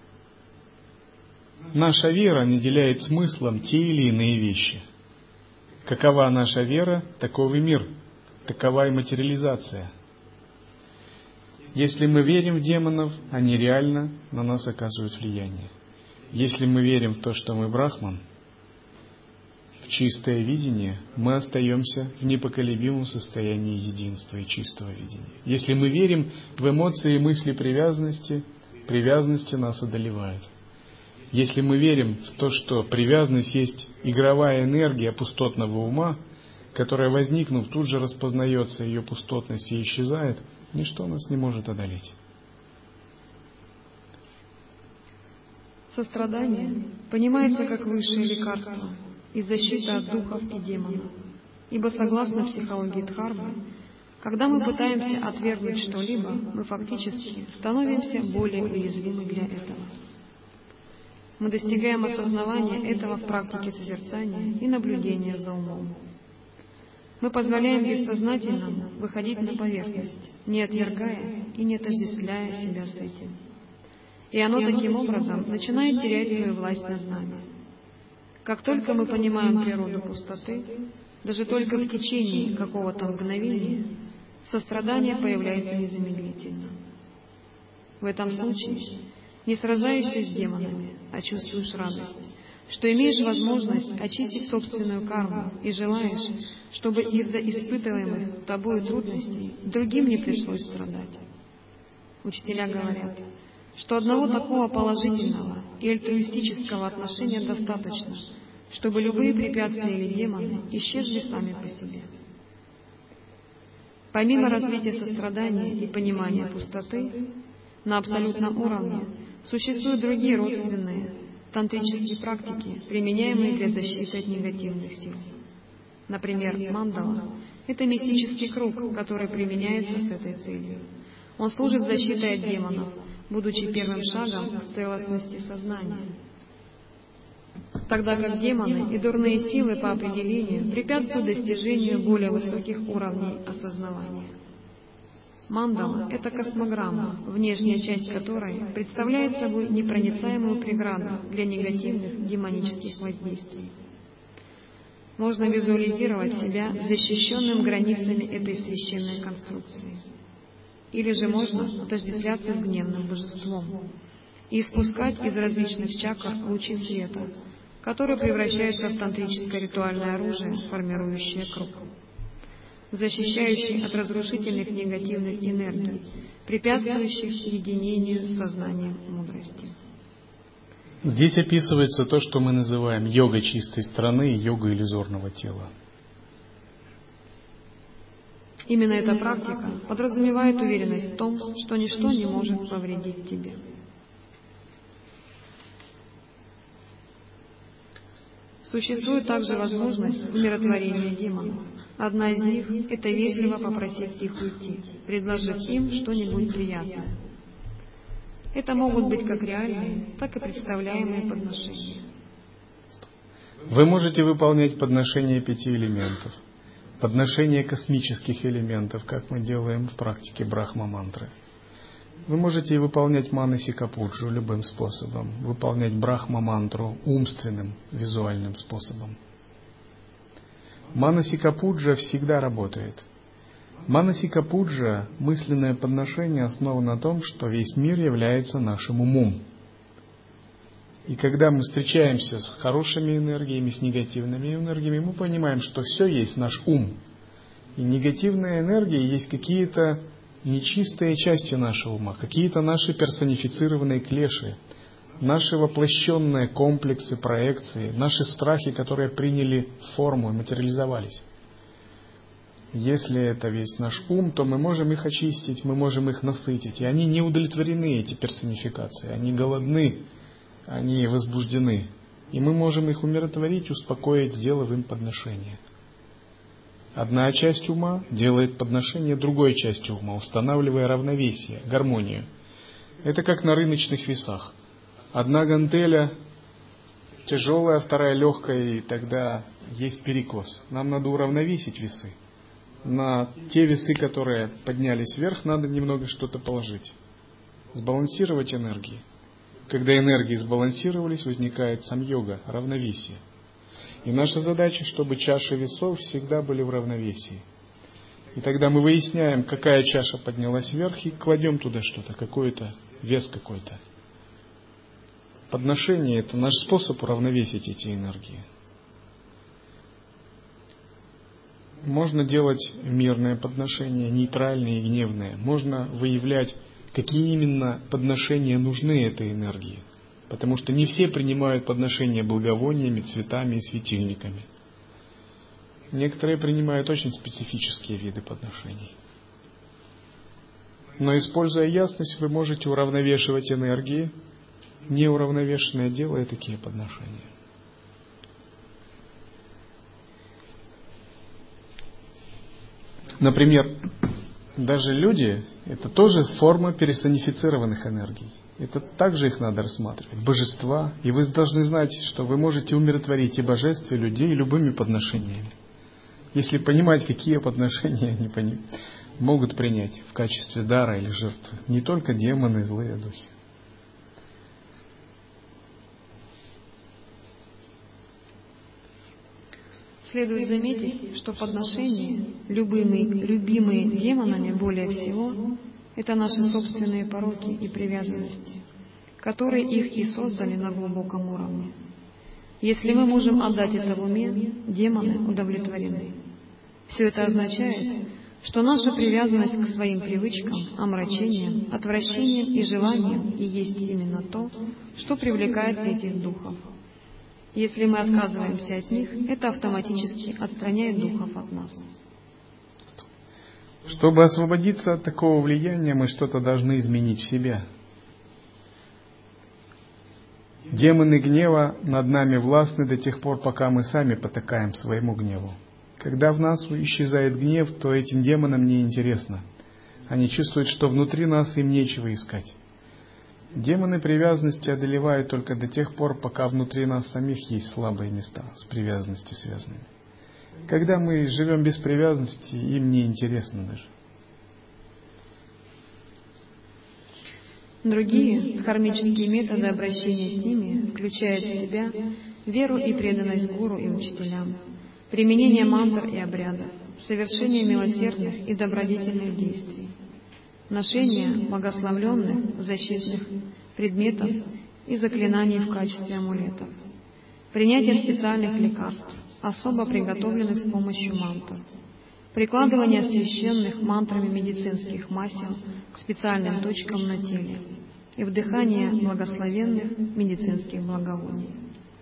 Наша вера наделяет смыслом те или иные вещи. Какова наша вера, таков и мир, такова и материализация. Если мы верим в демонов, они реально на нас оказывают влияние. Если мы верим в то, что мы брахман, в чистое видение, мы остаемся в непоколебимом состоянии единства и чистого видения. Если мы верим в эмоции и мысли привязанности, привязанности нас одолевают. Если мы верим в то, что привязанность есть игровая энергия пустотного ума, которая, возникнув, тут же распознается ее пустотность и исчезает, ничто нас не может одолеть. Сострадание понимается как высшее лекарство и защита от духов и демонов, ибо согласно психологии Дхармы, когда мы пытаемся отвергнуть что-либо, мы фактически становимся более уязвимы для этого. Мы достигаем осознавания этого в практике созерцания и наблюдения за умом. Мы позволяем бессознательному выходить на поверхность, не отвергая и не отождествляя себя с этим. И оно таким образом начинает терять свою власть над нами. Как только мы понимаем природу пустоты, даже только в течение какого-то мгновения, сострадание появляется незамедлительно. В этом случае не сражаешься с демонами, а чувствуешь радость, что имеешь возможность очистить собственную карму и желаешь, чтобы из-за испытываемых тобою трудностей другим не пришлось страдать. Учителя говорят, что одного такого положительного и альтруистического отношения достаточно, чтобы любые препятствия или демоны исчезли сами по себе. Помимо развития сострадания и понимания пустоты, на абсолютном уровне существуют другие родственные тантрические практики, применяемые для защиты от негативных сил. Например, мандала — это мистический круг, который применяется с этой целью. Он служит защитой от демонов, будучи первым шагом к целостности сознания. Тогда как демоны и дурные силы по определению препятствуют достижению более высоких уровней осознавания. Мандала — это космограмма, внешняя часть которой представляет собой непроницаемую преграду для негативных демонических воздействий. Можно визуализировать себя защищенным границами этой священной конструкции. Или же можно отождествляться с гневным божеством и испускать из различных чакр лучи света, которые превращаются в тантрическое ритуальное оружие, формирующее круг, защищающий от разрушительных негативных энергий, препятствующих единению с сознанием мудрости. Здесь описывается то, что мы называем йога чистой стороны и йога иллюзорного тела. Именно эта практика подразумевает уверенность в том, что ничто не может повредить тебе. Существует также возможность умиротворения демонов. Одна из них — это вежливо попросить их уйти, предложив им что-нибудь приятное. Это могут быть как реальные, так и представляемые подношения. Вы можете выполнять подношения 5 элементов, подношения космических элементов, как мы делаем в практике Брахма-мантры. Вы можете выполнять манасика-пуджу любым способом, выполнять Брахма-мантру умственным, визуальным способом. Манасика-пуджа всегда работает. Манасика-пуджа, мысленное подношение, основано на том, что весь мир является нашим умом. И когда мы встречаемся с хорошими энергиями, с негативными энергиями, мы понимаем, что все есть наш ум. И негативные энергии есть какие-то нечистые части нашего ума, какие-то наши персонифицированные клеши, наши воплощенные комплексы, проекции, наши страхи, которые приняли форму и материализовались. Если это весь наш ум, то мы можем их очистить, мы можем их насытить. И они не удовлетворены, эти персонификации, они голодны, они возбуждены. И мы можем их умиротворить, успокоить, сделав им подношение. Одна часть ума делает подношение другой части ума, устанавливая равновесие, гармонию. Это как на рыночных весах. Одна гантеля тяжелая, вторая легкая, и тогда есть перекос. Нам надо уравновесить весы. На те весы, которые поднялись вверх, надо немного что-то положить. Сбалансировать энергии. Когда энергии сбалансировались, возникает самьога, равновесие. И наша задача, чтобы чаши весов всегда были в равновесии. И тогда мы выясняем, какая чаша поднялась вверх, и кладем туда что-то, какой-то вес какой-то. Подношение — это наш способ уравновесить эти энергии. Можно делать мирные подношения, нейтральные и гневные. Можно выявлять, какие именно подношения нужны этой энергии. Потому что не все принимают подношения благовониями, цветами и светильниками. Некоторые принимают очень специфические виды подношений. Но, используя ясность, вы можете уравновешивать энергии, неуравновешенные, делая такие подношения. Например, даже люди — это тоже форма персонифицированных энергий. Это также их надо рассматривать. Божества. И вы должны знать, что вы можете умиротворить и божеств, и людей любыми подношениями. Если понимать, какие подношения они могут принять в качестве дара или жертвы. Не только демоны и злые духи. Следует заметить, что подношения, любимые демонами более всего, это наши собственные пороки и привязанности, которые их и создали на глубоком уровне. Если мы можем отдать это в уме, демоны удовлетворены. Все это означает, что наша привязанность к своим привычкам, омрачениям, отвращениям и желаниям и есть именно то, что привлекает этих духов. Если мы отказываемся от них, это автоматически отстраняет духов от нас. Чтобы освободиться от такого влияния, мы что-то должны изменить в себе. Демоны гнева над нами властны до тех пор, пока мы сами потакаем своему гневу. Когда в нас исчезает гнев, то этим демонам не интересно. Они чувствуют, что внутри нас им нечего искать. Демоны привязанности одолевают только до тех пор, пока внутри нас самих есть слабые места с привязанностью связанными. Когда мы живем без привязанности, им не интересно даже. Другие кармические методы обращения с ними включают в себя веру и преданность гуру и учителям, применение мантр и обрядов, совершение милосердных и добродетельных действий, ношение благословленных защитных предметов и заклинаний в качестве амулетов, принятие специальных лекарств, особо приготовленных с помощью мантр, прикладывание священных мантрами медицинских масел к специальным точкам на теле и вдыхание благословенных медицинских благовоний.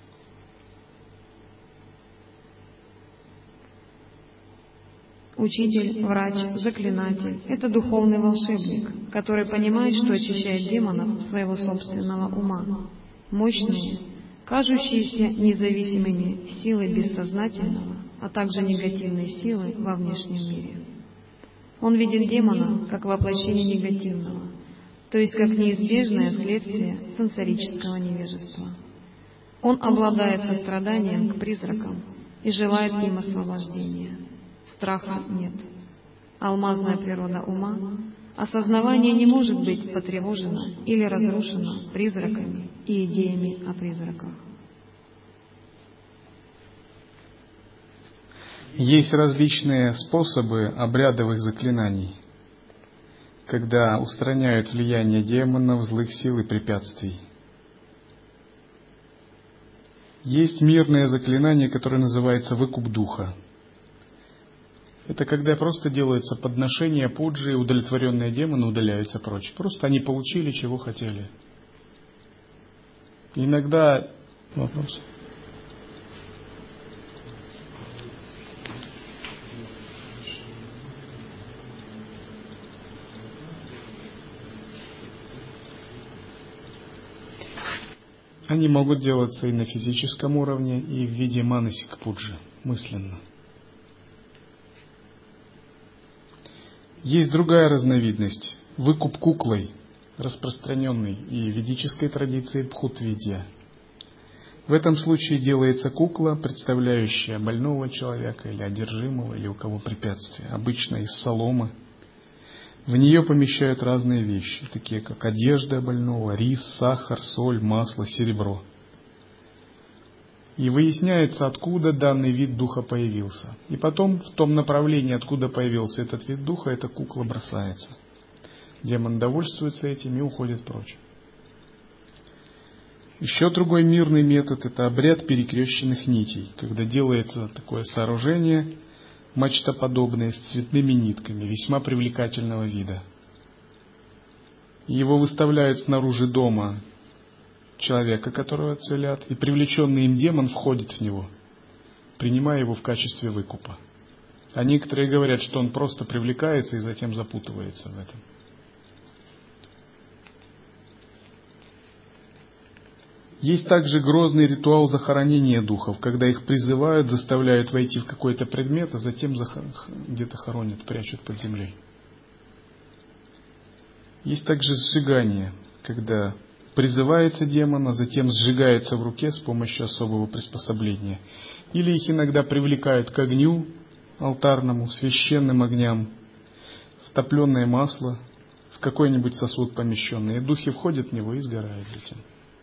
Учитель, врач, заклинатель – это духовный волшебник, который понимает, что очищает демонов своего собственного ума. Мощные, кажущиеся независимыми силы бессознательного, а также негативные силы во внешнем мире. Он видит демона как воплощение негативного, то есть как неизбежное следствие сенсорического невежества. Он обладает состраданием к призракам и желает им освобождения. Страха нет. Алмазная природа ума, осознавание не может быть потревожено или разрушено призраками и идеями о призраках. Есть различные способы обрядовых заклинаний, когда устраняют влияние демонов, злых сил и препятствий. Есть мирное заклинание, которое называется «выкуп духа». Это когда просто делается подношение пуджи, и удовлетворенные демоны удаляются прочь. Просто они получили, чего хотели. Иногда... Вопрос? Они могут делаться и на физическом уровне, и в виде манасик пуджи, мысленно. Есть другая разновидность – выкуп куклой, распространенный и в ведической традиции бхутвидья. В этом случае делается кукла, представляющая больного человека или одержимого, или у кого препятствия, обычно из соломы. В нее помещают разные вещи, такие как одежда больного, рис, сахар, соль, масло, серебро. И выясняется, откуда данный вид духа появился. И потом в том направлении, откуда появился этот вид духа, эта кукла бросается. Демон довольствуется этим и уходит прочь. Еще другой мирный метод – это обряд перекрещенных нитей, когда делается такое сооружение, мачтоподобное, с цветными нитками, весьма привлекательного вида. Его выставляют снаружи дома человека, которого целят, и привлеченный им демон входит в него, принимая его в качестве выкупа. А некоторые говорят, что он просто привлекается и затем запутывается в этом. Есть также грозный ритуал захоронения духов, когда их призывают, заставляют войти в какой-то предмет, а затем где-то хоронят, прячут под землей. Есть также сжигание, когда призывается демон, а затем сжигается в руке с помощью особого приспособления. Или их иногда привлекают к огню алтарному, священным огням, в топленое масло, в какой-нибудь сосуд помещенный, и духи входят в него и сгорают затем.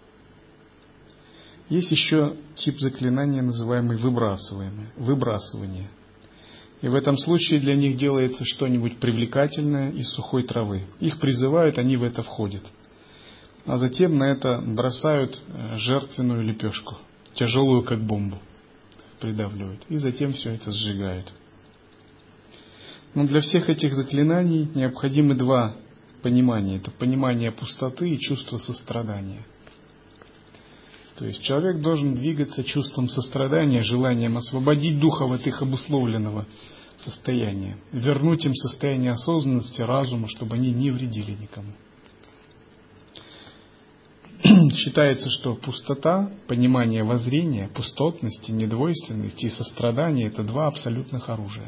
Есть еще тип заклинания, называемый выбрасывание. И в этом случае для них делается что-нибудь привлекательное из сухой травы. Их призывают, они в это входят. А затем на это бросают жертвенную лепешку. тяжелую как бомбу, придавливают, и затем все это сжигают. Но для всех этих заклинаний необходимы два понимания. Это понимание пустоты и чувство сострадания. То есть человек должен двигаться чувством сострадания, желанием освободить духов от их обусловленного состояния, вернуть им состояние осознанности, разума, чтобы они не вредили никому. Считается, что пустота, понимание воззрения, пустотности, недвойственности и сострадания – это два абсолютных оружия.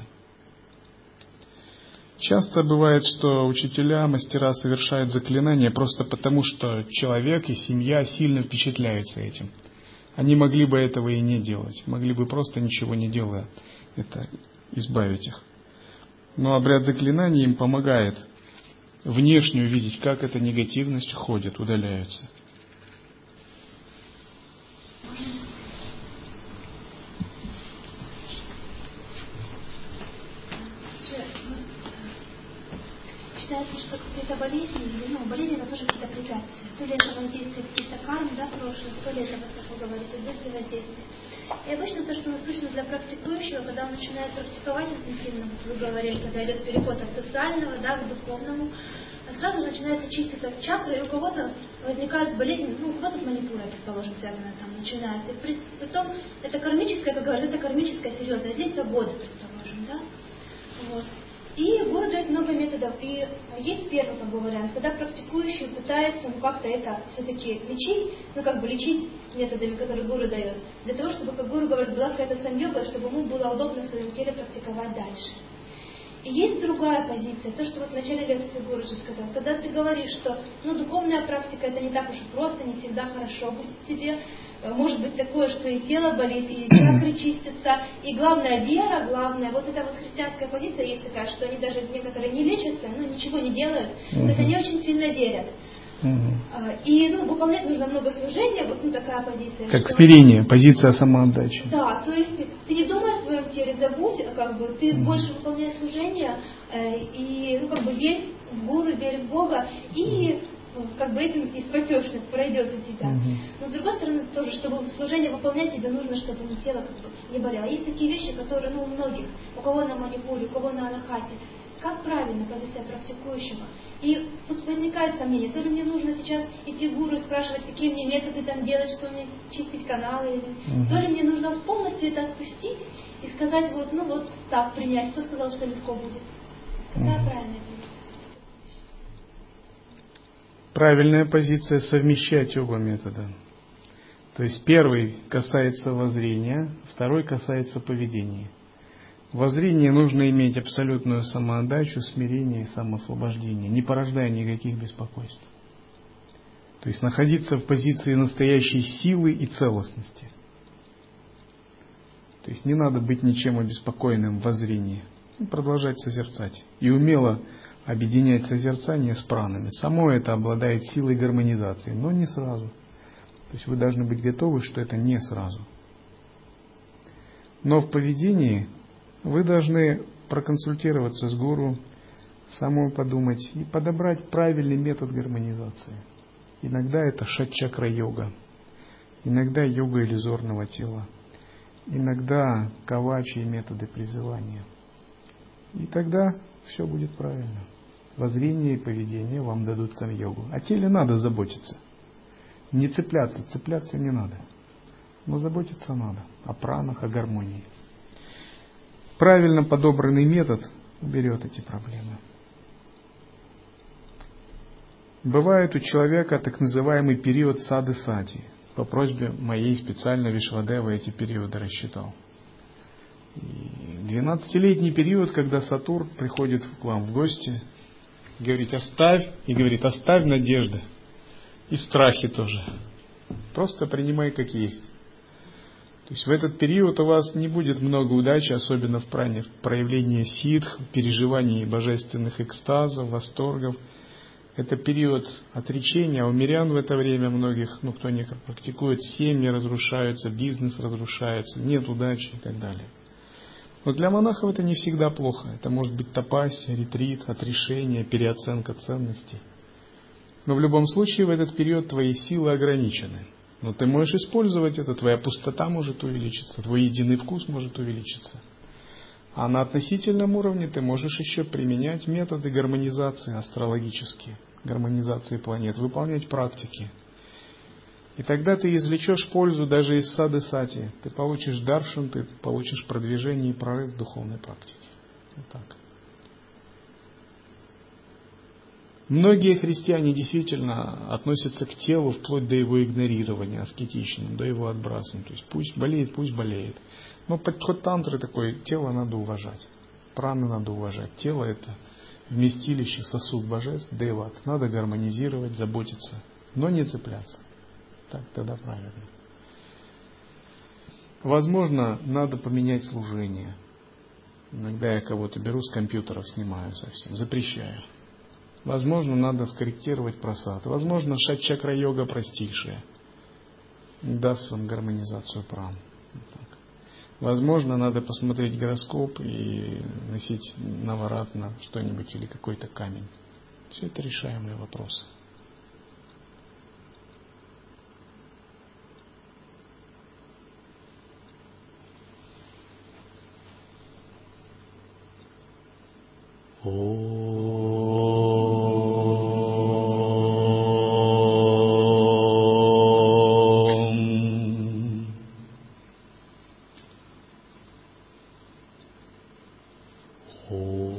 Часто бывает, что учителя, мастера совершают заклинания просто потому, что человек и семья сильно впечатляются этим. Они могли бы этого и не делать, могли бы просто ничего не делая это избавить их. Но обряд заклинаний им помогает внешне увидеть, как эта негативность уходит, удаляется. Считается, что какие-то болезни, болезни это тоже какие-то препятствия. То ли это воздействие каких-то карм, прошлых, то ли это, как вы говорите, быстрое воздействие. И обычно то, что насущно для практикующего, когда он начинает практиковать интенсивно, вот вы говорили, когда идет переход от социального, к духовному, сразу же начинается чиститься чакра, и у кого-то возникает болезнь, у кого-то с манипурой, предположим, связанная там начинается. И потом это кармическое, как говорят, это кармическое серьезное, длится годы, предположим, Вот. И гуру дает много методов. И есть первый вариант, когда практикующий пытается как-то это все-таки лечить, лечить методами, которые гуру дает, для того, чтобы, как гуру говорит, была какая-то саньога, чтобы ему было удобно в своем теле практиковать дальше. И есть другая позиция, то, что в начале лекции гуру же сказал, когда ты говоришь, что духовная практика это не так уж и просто, не всегда хорошо будет тебе. Может быть такое, что и тело болит, и чакры чистятся, и главное вера, главное, вот эта христианская позиция есть такая, что они даже некоторые не лечатся, ничего не делают, то есть они очень сильно верят. И выполнять нужно много служения, такая позиция. Как смирение, позиция самоотдачи. Да, то есть ты не думай о своем теле, забудь, ты больше выполняй служение, и верь в гуру, верь в Бога, и этим и спасешься, пройдет у тебя. Но с другой стороны, тоже, чтобы служение выполнять, тебе нужно, чтобы тело не болело. Есть такие вещи, которые, у многих, у кого на манипуре, у кого на анахате. Как правильно позиция практикующего? И тут возникает сомнение, то ли мне нужно сейчас идти к гуру и спрашивать, какие мне методы делать, что мне чистить каналы, то ли мне нужно полностью это отпустить и сказать, так принять, кто сказал, что легко будет. Какая правильная позиция? Правильная позиция — совмещать оба метода. То есть первый касается воззрения, второй касается поведения. В воззрении нужно иметь абсолютную самоотдачу, смирение и самоосвобождение, не порождая никаких беспокойств. То есть находиться в позиции настоящей силы и целостности. То есть не надо быть ничем обеспокоенным в воззрении. Продолжать созерцать. И умело объединять созерцание с пранами. Само это обладает силой гармонизации, но не сразу. То есть вы должны быть готовы, что это не сразу. Но в поведении вы должны проконсультироваться с гуру, самому подумать и подобрать правильный метод гармонизации. Иногда это шат-чакра-йога, иногда йога иллюзорного тела, иногда кавачи и методы призывания. И тогда все будет правильно. Воззрение и поведение вам дадут сам-йогу. О теле надо заботиться. Не цепляться не надо. Но заботиться надо. О пранах, о гармонии. Правильно подобранный метод уберет эти проблемы. Бывает у человека так называемый период сады-сати. По просьбе моей специально Вишвадева эти периоды рассчитал. 12-летний период, когда Сатурн приходит к вам в гости, говорит оставь надежды и страхи тоже. Просто принимай как есть. То есть в этот период у вас не будет много удачи, особенно в проявлении ситх, переживаний божественных экстазов, восторгов. Это период отречения, а у мирян в это время многих, кто не практикует, семьи разрушаются, бизнес разрушается, нет удачи и так далее. Но для монахов это не всегда плохо. Это может быть тапассия, ретрит, отрешение, переоценка ценностей. Но в любом случае в этот период твои силы ограничены. Но ты можешь использовать это, твоя пустота может увеличиться, твой единый вкус может увеличиться. А на относительном уровне ты можешь еще применять методы гармонизации астрологические, гармонизации планет, выполнять практики. И тогда ты извлечешь пользу даже из сады-сати. Ты получишь даршан, ты получишь продвижение и прорыв в духовной практике. Вот так. Многие христиане действительно относятся к телу вплоть до его игнорирования, аскетичным, до его отбрасывания. То есть пусть болеет. Но подход тантры такой: тело надо уважать, прану надо уважать. Тело — это вместилище, сосуд божеств, деват. Надо гармонизировать, заботиться, но не цепляться. Так тогда правильно. Возможно, надо поменять служение. Иногда я кого-то беру с компьютеров, снимаю совсем, запрещаю. Возможно, надо скорректировать прасад. Возможно, шат-чакра-йога простейшая даст вам гармонизацию пран. Возможно, надо посмотреть гороскоп и носить наваратна что-нибудь или какой-то камень. Все это решаемые вопросы. Om.